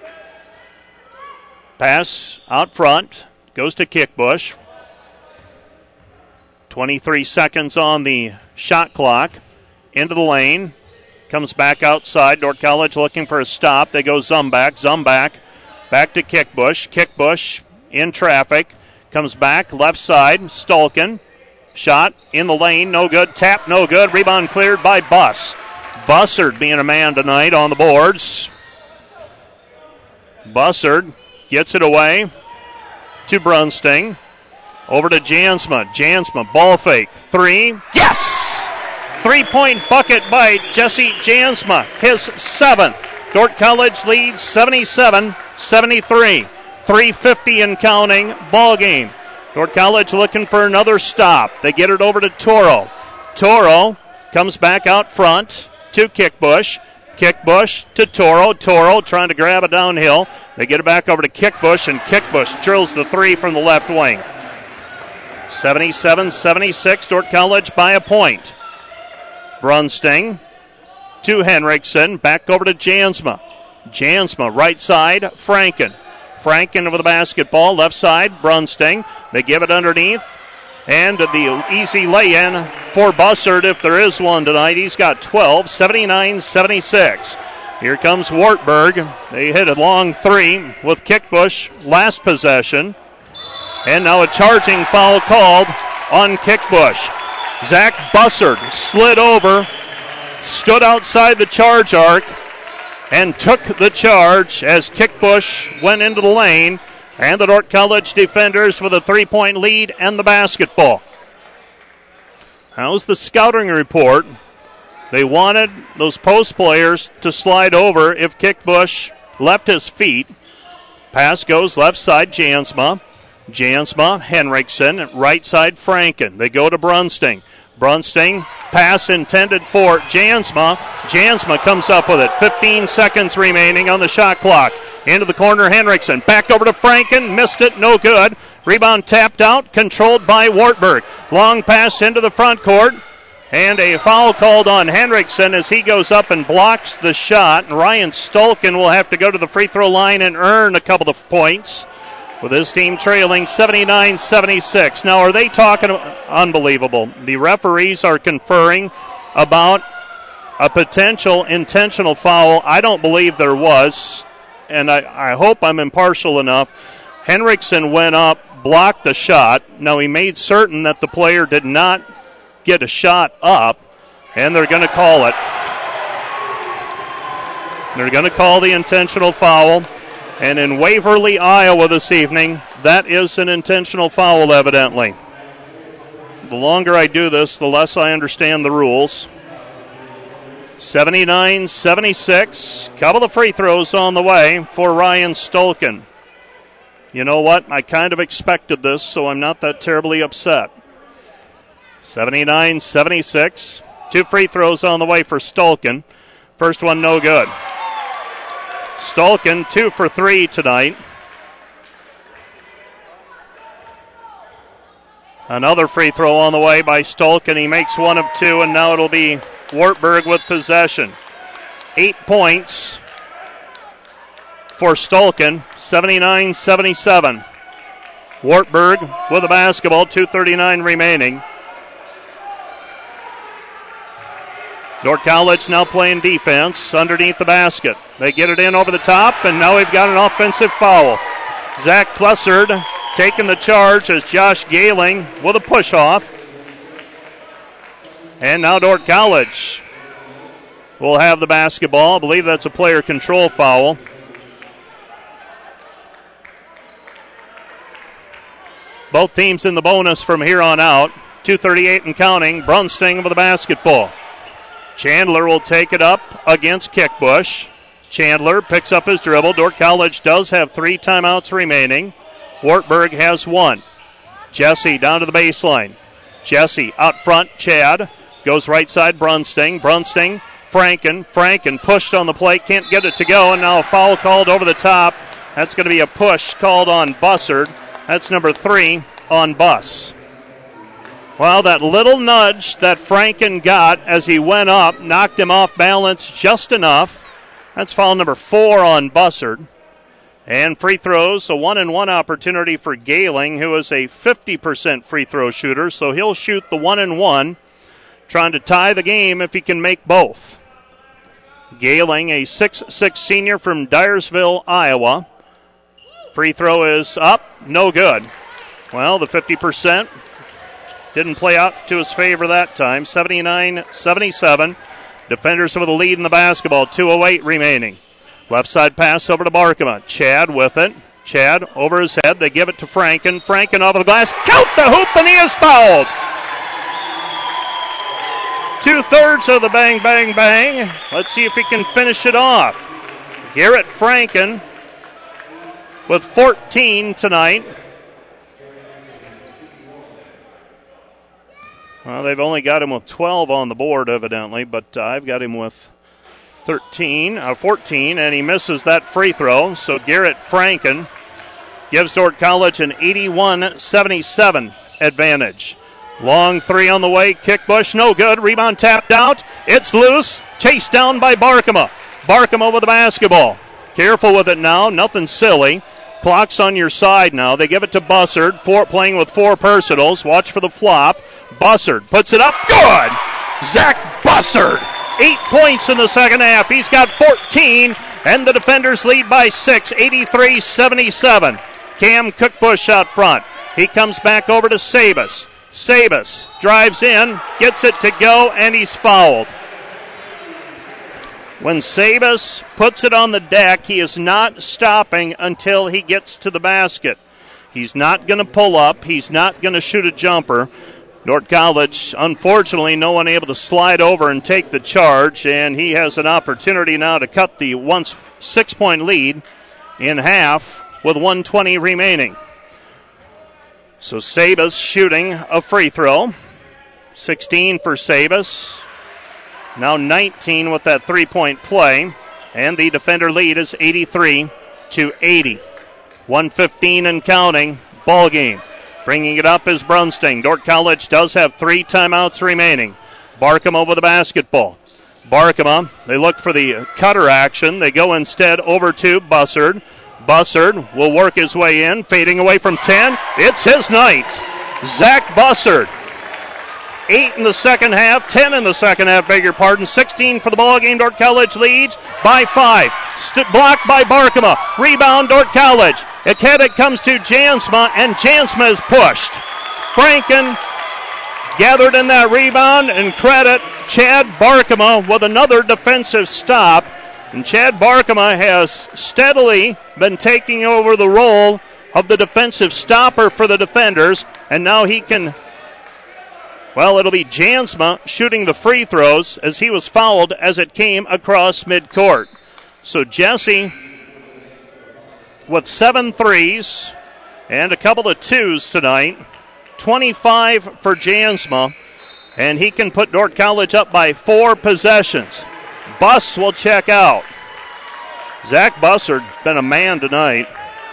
Pass out front. Goes to Kickbush. twenty-three seconds on the shot clock. Into the lane. Comes back outside. Dordt College looking for a stop. They go Zumbach. Zumbach back to Kickbush. Kickbush in traffic. Comes back left side. Stolken. Shot in the lane. No good. Tap. No good. Rebound cleared by Buss. Bussard being a man tonight on the boards. Bussard gets it away to Brunsting. Over to Jansma. Jansma ball fake. Three. Yes! Three-point bucket by Jesse Jansma. His seventh. Dordt College leads seventy-seven seventy-three. three fifty and counting ball game. Dordt College looking for another stop. They get it over to Toro. Toro comes back out front to Kickbush. Kickbush to Toro. Toro trying to grab it downhill. They get it back over to Kickbush, and Kickbush drills the three from the left wing. seventy-seven seventy-six, Dordt College by a point. Brunsting to Henriksen. Back over to Jansma. Jansma right side, Franken. Franken over the basketball, left side, Brunsting. They give it underneath And the easy lay-in for Bussard, if there is one tonight. He's got twelve, seventy-nine seventy-six. Here comes Wartburg. They hit a long three with Kickbush last possession. And now a charging foul called on Kickbush. Zach Bussard slid over, stood outside the charge arc, and took the charge as Kickbush went into the lane. And the Dordt College defenders with a three-point lead and the basketball. How's the scouting report? They wanted those post players to slide over if Kickbush left his feet. Pass goes left side, Jansma. Jansma, Henriksen, right side, Franken. They go to Brunsting. Brunsting, pass intended for Jansma. Jansma comes up with it. fifteen seconds remaining on the shot clock. Into the corner, Henriksen. Back over to Franken. Missed it, no good. Rebound tapped out, controlled by Wartburg. Long pass into the front court. And a foul called on Henriksen as he goes up and blocks the shot. And Ryan Stolken will have to go to the free throw line and earn a couple of points, with his team trailing seventy-nine seventy-six. Now, are they talking? Unbelievable. The referees are conferring about a potential intentional foul. I don't believe there was, and I, I hope I'm impartial enough. Henriksen went up, blocked the shot. Now, he made certain that the player did not get a shot up, and they're going to call it. They're going to call the intentional foul. And in Waverly, Iowa this evening, that is an intentional foul, evidently. The longer I do this, the less I understand the rules. seventy-nine seventy-six. Couple of free throws on the way for Ryan Stolken. You know what? I kind of expected this, so I'm not that terribly upset. seventy-nine seventy-six. Two free throws on the way for Stolken. First one no good. Stolken, two for three tonight. Another free throw on the way by Stolken. He makes one of two, and now it'll be Wartburg with possession. Eight points for Stolken, seventy-nine seventy-seven. Wartburg with the basketball, two thirty-nine remaining. Dordt College now playing defense underneath the basket. They get it in over the top, and now we've got an offensive foul. Zach Plessard taking the charge as Josh Gailing with a push-off. And now Dordt College will have the basketball. I believe that's a player control foul. Both teams in the bonus from here on out. two thirty-eight and counting. Brunsting with the basketball. Chandler will take it up against Kickbush. Chandler picks up his dribble. Dordt College does have three timeouts remaining. Wartburg has one. Jesse down to the baseline. Jesse out front, Chad. Goes right side, Brunsting. Brunsting, Franken. Franken pushed on the play, can't get it to go, and now a foul called over the top. That's going to be a push called on Bussard. That's number three on Buss. Well, that little nudge that Franken got as he went up knocked him off balance just enough. That's foul number four on Bussard. And free throws, a one-and-one opportunity for Gailing, who is a fifty percent free throw shooter, so he'll shoot the one-and-one, trying to tie the game if he can make both. Gailing, a six six senior from Dyersville, Iowa. Free throw is up, no good. Well, the fifty percent didn't play out to his favor that time. seventy-nine seventy-seven. Defenders with a lead in the basketball. two oh eight remaining. Left side pass over to Barkema. Chad with it. Chad over his head. They give it to Franken. Franken off of the glass. Count the hoop, and he is fouled. Two-thirds of the bang, bang, bang. Let's see if he can finish it off. Garrett Franken with fourteen tonight. Well, they've only got him with twelve on the board, evidently, but uh, I've got him with thirteen, uh, fourteen, and he misses that free throw. So Garrett Franken gives Dordt College an eighty-one seventy-seven advantage. Long three on the way. Kickbush, no good. Rebound tapped out. It's loose. Chased down by Barkema. Barkema with the basketball. Careful with it now. Nothing silly. Clock's on your side now. They give it to Bussard, four, playing with four personals. Watch for the flop. Bussard puts it up. Good! Zach Bussard. Eight points in the second half. He's got fourteen, and the defenders lead by six, eighty-three seventy-seven. Cam Cookbush out front. He comes back over to Sabas. Sabas drives in, gets it to go, and he's fouled. When Sabas puts it on the deck, he is not stopping until he gets to the basket. He's not going to pull up. He's not going to shoot a jumper. Dordt College, unfortunately, no one able to slide over and take the charge, and he has an opportunity now to cut the once six-point lead in half with one twenty remaining. So Sabas shooting a free throw. sixteen for Sabas. Now nineteen with that three-point play. And the defender lead is eighty-three to eighty. one fifteen and counting. Ball game. Bringing it up is Brunsting. Dordt College does have three timeouts remaining. Barkema with the basketball. Barkema, they look for the cutter action. They go instead over to Bussard. Bussard will work his way in, fading away from ten. It's his night. Zach Bussard. Eight in the second half, ten in the second half, beg your pardon. sixteen for the ball game. Dordt College leads by five. St- blocked by Barkema. Rebound, Dordt College. Ahead it comes to Jansma, and Jansma is pushed. Franken gathered in that rebound, and credit Chad Barkema with another defensive stop. And Chad Barkema has steadily been taking over the role of the defensive stopper for the defenders, and now he can, well, it'll be Jansma shooting the free throws as he was fouled as it came across midcourt. So Jesse with seven threes and a couple of twos tonight. twenty-five for Jansma, and he can put Dordt College up by four possessions. Buss will check out. Zach Bussard's been a man tonight.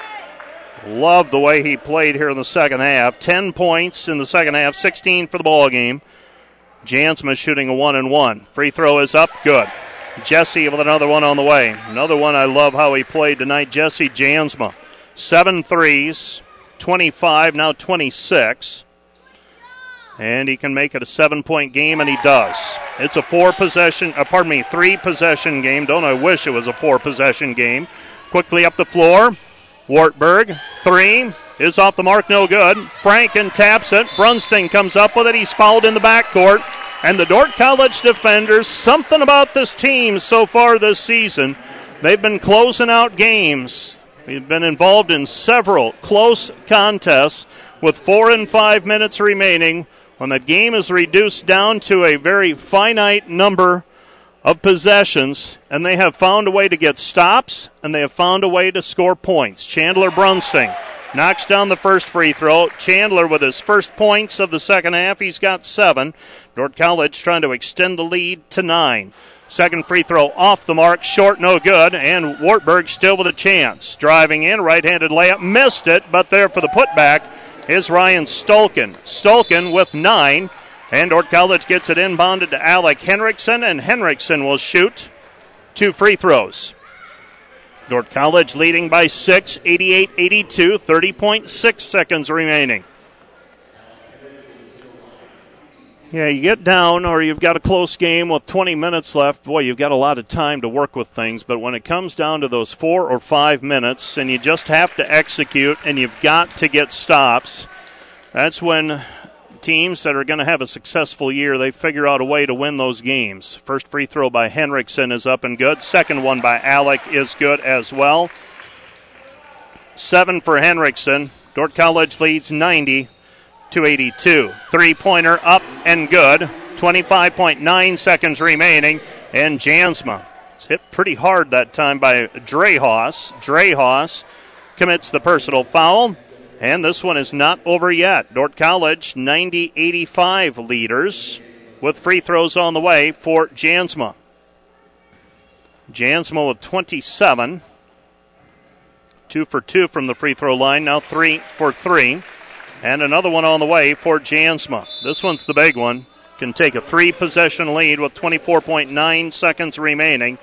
Love the way he played here in the second half. Ten points in the second half, sixteen for the ball game. Jansma shooting a one and one. Free throw is up, good. Jesse with another one on the way. Another one I love how he played tonight. Jesse Jansma. Seven threes, twenty-five, now twenty-six. And he can make it a seven-point game, and he does. It's a four-possession, uh, pardon me, three-possession game. Don't I wish it was a four-possession game. Quickly up the floor. Wartburg, three, is off the mark, no good. Franken taps it. Brunsting comes up with it. He's fouled in the backcourt. And the Dordt College defenders, something about this team so far this season, they've been closing out games. They've been involved in several close contests with four and five minutes remaining when the game is reduced down to a very finite number of possessions, and they have found a way to get stops, and they have found a way to score points. Chandler Brunsting knocks down the first free throw. Chandler with his first points of the second half. He's got seven. Dordt College trying to extend the lead to nine. Second free throw off the mark, short, no good, and Wartburg still with a chance. Driving in, right-handed layup, missed it, but there for the putback is Ryan Stolken. Stolken with nine, and Dordt College gets it inbounded to Alec Henriksen, and Henriksen will shoot two free throws. Dordt College leading by six, eighty-eight eighty-two, thirty point six seconds remaining. Yeah, you get down or you've got a close game with twenty minutes left. Boy, you've got a lot of time to work with things. But when it comes down to those four or five minutes and you just have to execute and you've got to get stops, that's when teams that are going to have a successful year, they figure out a way to win those games. First free throw by Henriksen is up and good. Second one by Alec is good as well. Seven for Henriksen. Dordt College leads ninety to eighty-two. Three-pointer up and good. twenty-five point nine seconds remaining. And Jansma. It's hit pretty hard that time by Dreyhaus. Dreyhaus commits the personal foul. And this one is not over yet. Dordt College ninety eighty-five leaders with free throws on the way for Jansma. Jansma with twenty-seven. Two for two from the free throw line. Now three for three. And another one on the way for Jansma. This one's the big one. Can take a three-possession lead with twenty-four point nine seconds remaining.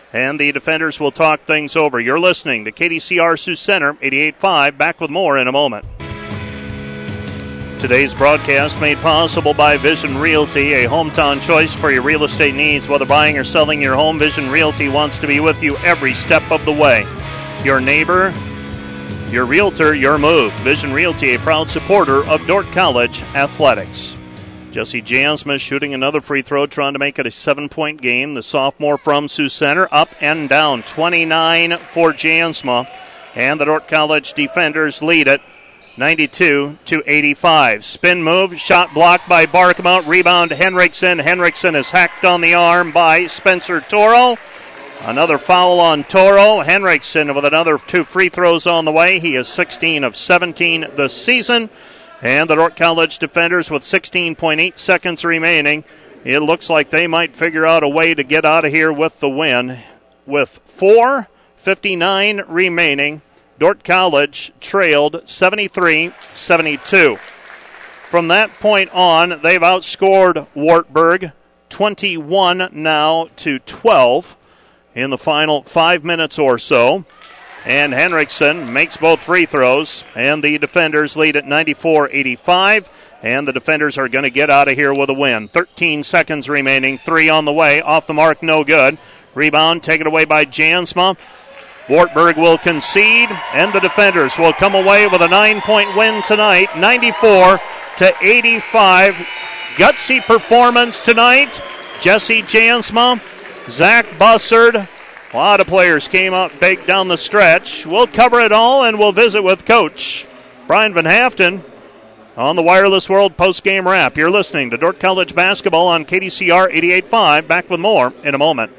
and the defenders will talk things over. You're listening to K D C R Sioux Center, eighty-eight point five. Back with more in a moment. Today's broadcast made possible by Vision Realty, a hometown choice for your real estate needs. Whether buying or selling your home, Vision Realty wants to be with you every step of the way. Your neighbor, your realtor, your move. Vision Realty, a proud supporter of Dordt College athletics. Jesse Jansma shooting another free throw, trying to make it a seven-point game. The sophomore from Sioux Center, up and down. twenty-nine for Jansma, and the Dordt College defenders lead it ninety-two to eighty-five. Spin move, shot blocked by Barkmount. Rebound Henriksen. Henriksen is hacked on the arm by Spencer Toro. Another foul on Toro. Henriksen with another two free throws on the way. He is sixteen of seventeen this season. And the Dordt College defenders with sixteen point eight seconds remaining. It looks like they might figure out a way to get out of here with the win. With four fifty-nine remaining, Dordt College trailed seventy-three seventy-two. From that point on, they've outscored Wartburg twenty-one now to twelve in the final five minutes or so. And Henriksen makes both free throws, and the defenders lead at ninety-four eighty-five, and the defenders are going to get out of here with a win. thirteen seconds remaining, three on the way, off the mark, no good. Rebound taken away by Jansma. Wartburg will concede, and the defenders will come away with a nine-point win tonight, ninety-four to eighty-five. Gutsy performance tonight. Jesse Jansma, Zach Bussard. A lot of players came out big down the stretch. We'll cover it all, and we'll visit with Coach Brian Van Haften on the Wireless World postgame wrap. You're listening to Dordt College basketball on K D C R eighty-eight point five. Back with more in a moment.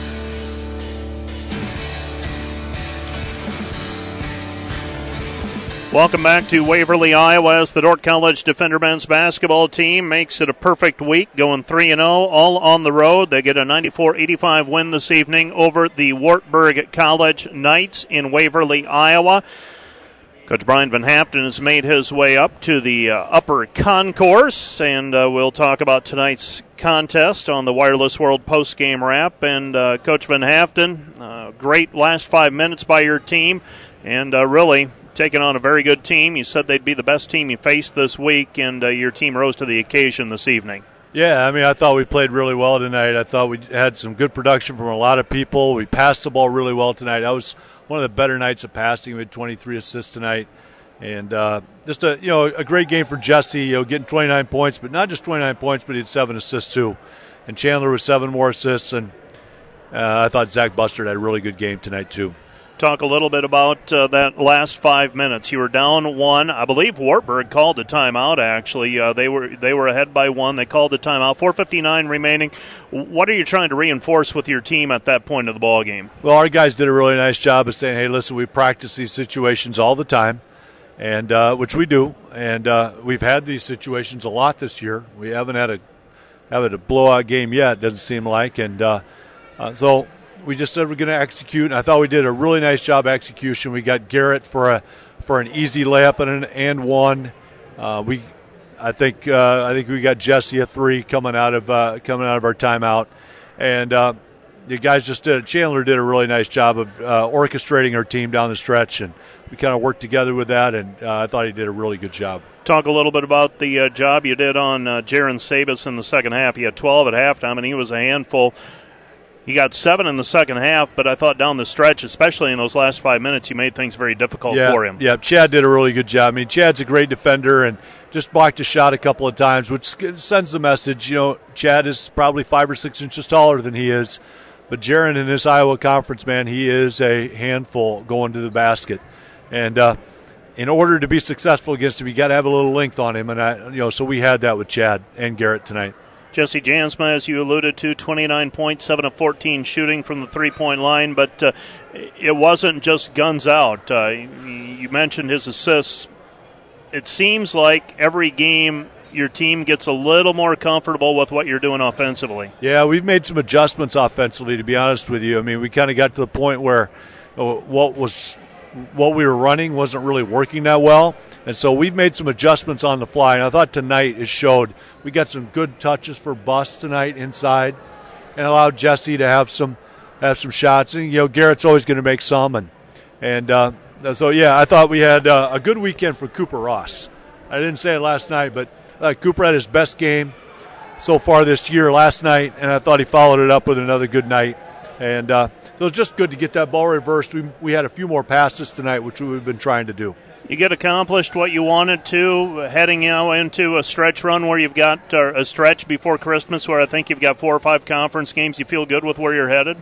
Welcome back to Waverly, Iowa, as the Dordt College Defender men's basketball team makes it a perfect week, going three and oh, all on the road. They get a ninety-four eighty-five win this evening over the Wartburg College Knights in Waverly, Iowa. Coach Brian Van Haften has made his way up to the uh, upper concourse, and uh, we'll talk about tonight's contest on the Wireless World postgame wrap. And uh, Coach Van Haften, uh, great last five minutes by your team, and uh, really taking on a very good team. You said they'd be the best team you faced this week, and uh, your team rose to the occasion this evening. Yeah, I mean, I thought we played really well tonight. I thought we had some good production from a lot of people. We passed the ball really well tonight. That was one of the better nights of passing. We had twenty-three assists tonight. And uh, just a, you know, a great game for Jesse, you know, getting twenty-nine points, but not just twenty-nine points, but he had seven assists too. And Chandler with seven more assists, and uh, I thought Zach Bussard had a really good game tonight too. Talk a little bit about uh, that last five minutes. You were down one. I believe Wartburg called a timeout, actually. Uh, they were they were ahead by one. They called the timeout. four fifty-nine remaining. What are you trying to reinforce with your team at that point of the ball game? Well, our guys did a really nice job of saying, hey, listen, we practice these situations all the time, and uh, which we do. And uh, we've had these situations a lot this year. We haven't had a, haven't a blowout game yet, doesn't seem like. And uh, uh, so – we just said we're going to execute, and I thought we did a really nice job execution. We got Garrett for a for an easy layup and an and one. Uh, we, I think, uh, I think we got Jesse a three coming out of uh, coming out of our timeout, and uh, the guys just did. Chandler did a really nice job of uh, orchestrating our team down the stretch, and we kind of worked together with that. And uh, I thought he did a really good job. Talk a little bit about the uh, job you did on uh, Jaron Sabis in the second half. He had twelve at halftime, and he was a handful. He got seven in the second half, but I thought down the stretch, especially in those last five minutes, you made things very difficult yeah, for him. Yeah, Chad did a really good job. I mean, Chad's a great defender and just blocked a shot a couple of times, which sends the message, you know, Chad is probably five or six inches taller than he is. But Jaron in this Iowa Conference, man, he is a handful going to the basket. And uh, in order to be successful against him, you got to have a little length on him. And, I, you know, so we had that with Chad and Garrett tonight. Jesse Jansma, as you alluded to, twenty-nine points, seven of fourteen shooting from the three-point line, but uh, it wasn't just guns out. Uh, you mentioned his assists. It seems like every game your team gets a little more comfortable with what you're doing offensively. Yeah, we've made some adjustments offensively, to be honest with you. I mean, we kind of got to the point where uh, what was what we were running wasn't really working that well. And so we've made some adjustments on the fly, and I thought tonight it showed. We got some good touches for Bus tonight inside and allowed Jesse to have some have some shots. And, you know, Garrett's always going to make some. And, and uh, so, yeah, I thought we had uh, a good weekend for Cooper Ross. I didn't say it last night, but uh, Cooper had his best game so far this year last night, and I thought he followed it up with another good night. And uh, it was just good to get that ball reversed. We, we had a few more passes tonight, which we've been trying to do. You get accomplished what you wanted to, heading now into a stretch run where you've got uh, a stretch before Christmas where I think you've got four or five conference games. You feel good with where you're headed?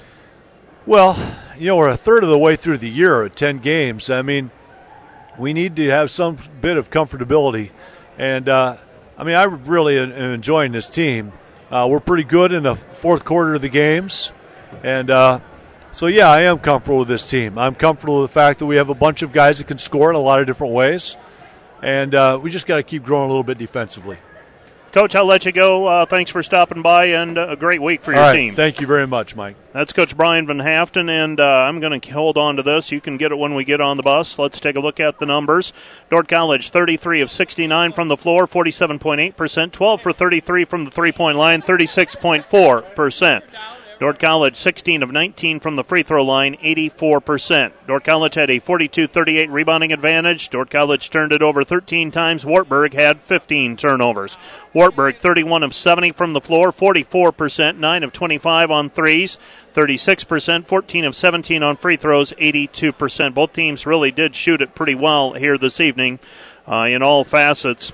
Well, you know, we're a third of the way through the year at ten games. I mean, we need to have some bit of comfortability. And, uh, I mean, I really am enjoying this team. Uh, we're pretty good in the fourth quarter of the games. And uh, so, yeah, I am comfortable with this team. I'm comfortable with the fact that we have a bunch of guys that can score in a lot of different ways. And uh, we just got to keep growing a little bit defensively. Coach, I'll let you go. Uh, thanks for stopping by, and uh, a great week for your All right, team. Thank you very much, Mike. That's Coach Brian Van Haften, and uh, I'm going to hold on to this. You can get it when we get on the bus. Let's take a look at the numbers. Dordt College, thirty-three of sixty-nine from the floor, forty-seven point eight percent, twelve for thirty-three from the three-point line, thirty-six point four percent. Dordt College, sixteen of nineteen from the free throw line, eighty-four percent. Dordt College had a forty-two thirty-eight rebounding advantage. Dordt College turned it over thirteen times. Wartburg had fifteen turnovers. Wartburg, thirty-one of seventy from the floor, forty-four percent, nine of twenty-five on threes, thirty-six percent, fourteen of seventeen on free throws, eighty-two percent. Both teams really did shoot it pretty well here this evening uh, in all facets.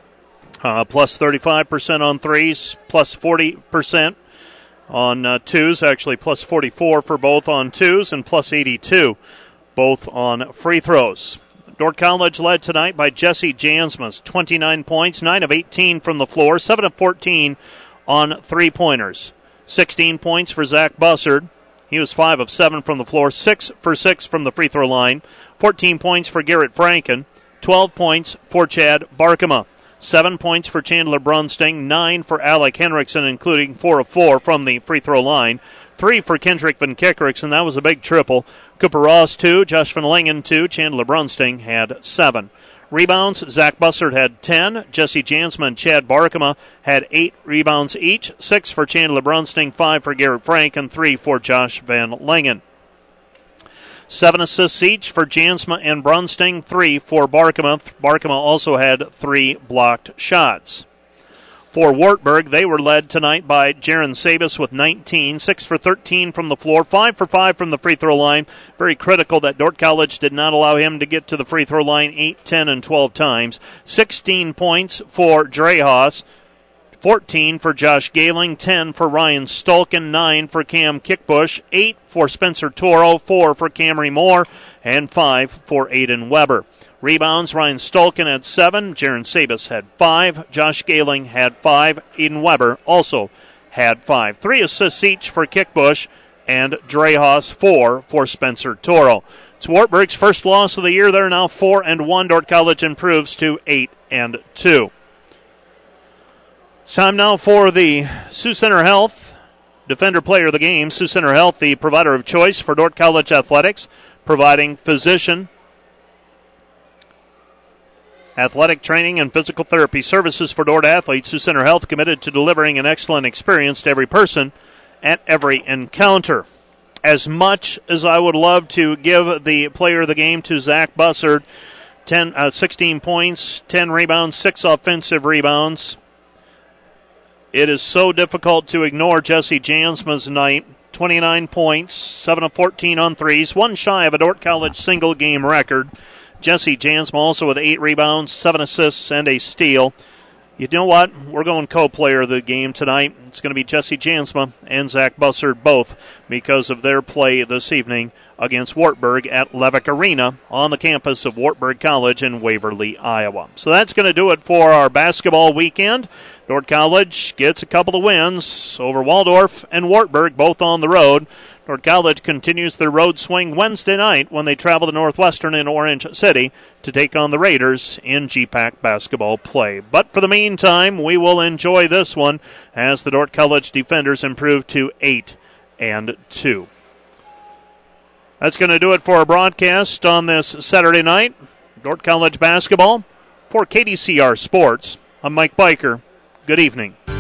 Uh, plus thirty-five percent on threes, plus forty percent. On uh, twos, actually plus forty-four for both on twos and plus eighty-two both on free throws. Dordt College led tonight by Jesse Jansmas, twenty-nine points, nine of eighteen from the floor, seven of fourteen on three-pointers. sixteen points for Zach Bussard. He was five of seven from the floor, six for six from the free throw line. fourteen points for Garrett Franken, twelve points for Chad Barkema. Seven points for Chandler Brunsting, nine for Alec Henriksen, including four of four from the free throw line. Three for Kendrick Van Kickerix, and that was a big triple. Cooper Ross, two. Josh Van Lingen, two. Chandler Brunsting had seven. Rebounds, Zach Bussard had ten. Jesse Jansma and Chad Barkema had eight rebounds each. Six for Chandler Brunsting, five for Garrett Frank, and three for Josh Van Lingen. Seven assists each for Jansma and Brunsting, three for Barkema. Barkema also had three blocked shots. For Wartburg, they were led tonight by Jaron Sabis with nineteen, six for thirteen from the floor, five for five from the free throw line. Very critical that Dordt College did not allow him to get to the free throw line eight, ten, and twelve times. sixteen points for Drehas. fourteen for Josh Galing, ten for Ryan Stolken, nine for Cam Kickbush, eight for Spencer Toro, four for Camry Moore, and five for Aiden Weber. Rebounds, Ryan Stolken had seven, Jaron Sabis had five, Josh Galing had five, Aiden Weber also had five. Three assists each for Kickbush, and Drehas four for Spencer Toro. It's Wartburg's first loss of the year. They're now four and one. Dordt College improves to eight and two. It's time now for the Sioux Center Health Defender Player of the Game. Sioux Center Health, the provider of choice for Dordt College athletics, providing physician, athletic training, and physical therapy services for Dordt athletes. Sioux Center Health committed to delivering an excellent experience to every person at every encounter. As much as I would love to give the Player of the Game to Zach Bussard, ten, uh, sixteen points, ten rebounds, six offensive rebounds, it is so difficult to ignore Jesse Jansma's night. twenty-nine points, seven of fourteen on threes, one shy of a Dordt College single-game record. Jesse Jansma also with eight rebounds, seven assists, and a steal. You know what? We're going co-player of the game tonight. It's going to be Jesse Jansma and Zach Bussard both because of their play this evening against Wartburg at Levick Arena on the campus of Wartburg College in Waverly, Iowa. So that's going to do it for our basketball weekend. Dordt College gets a couple of wins over Waldorf and Wartburg, both on the road. Dordt College continues their road swing Wednesday night when they travel to Northwestern in Orange City to take on the Raiders in G PAC basketball play. But for the meantime, we will enjoy this one as the Dordt College defenders improve to eight and two. That's going to do it for our broadcast on this Saturday night. Dordt College basketball. For K D C R Sports, I'm Mike Biker. Good evening.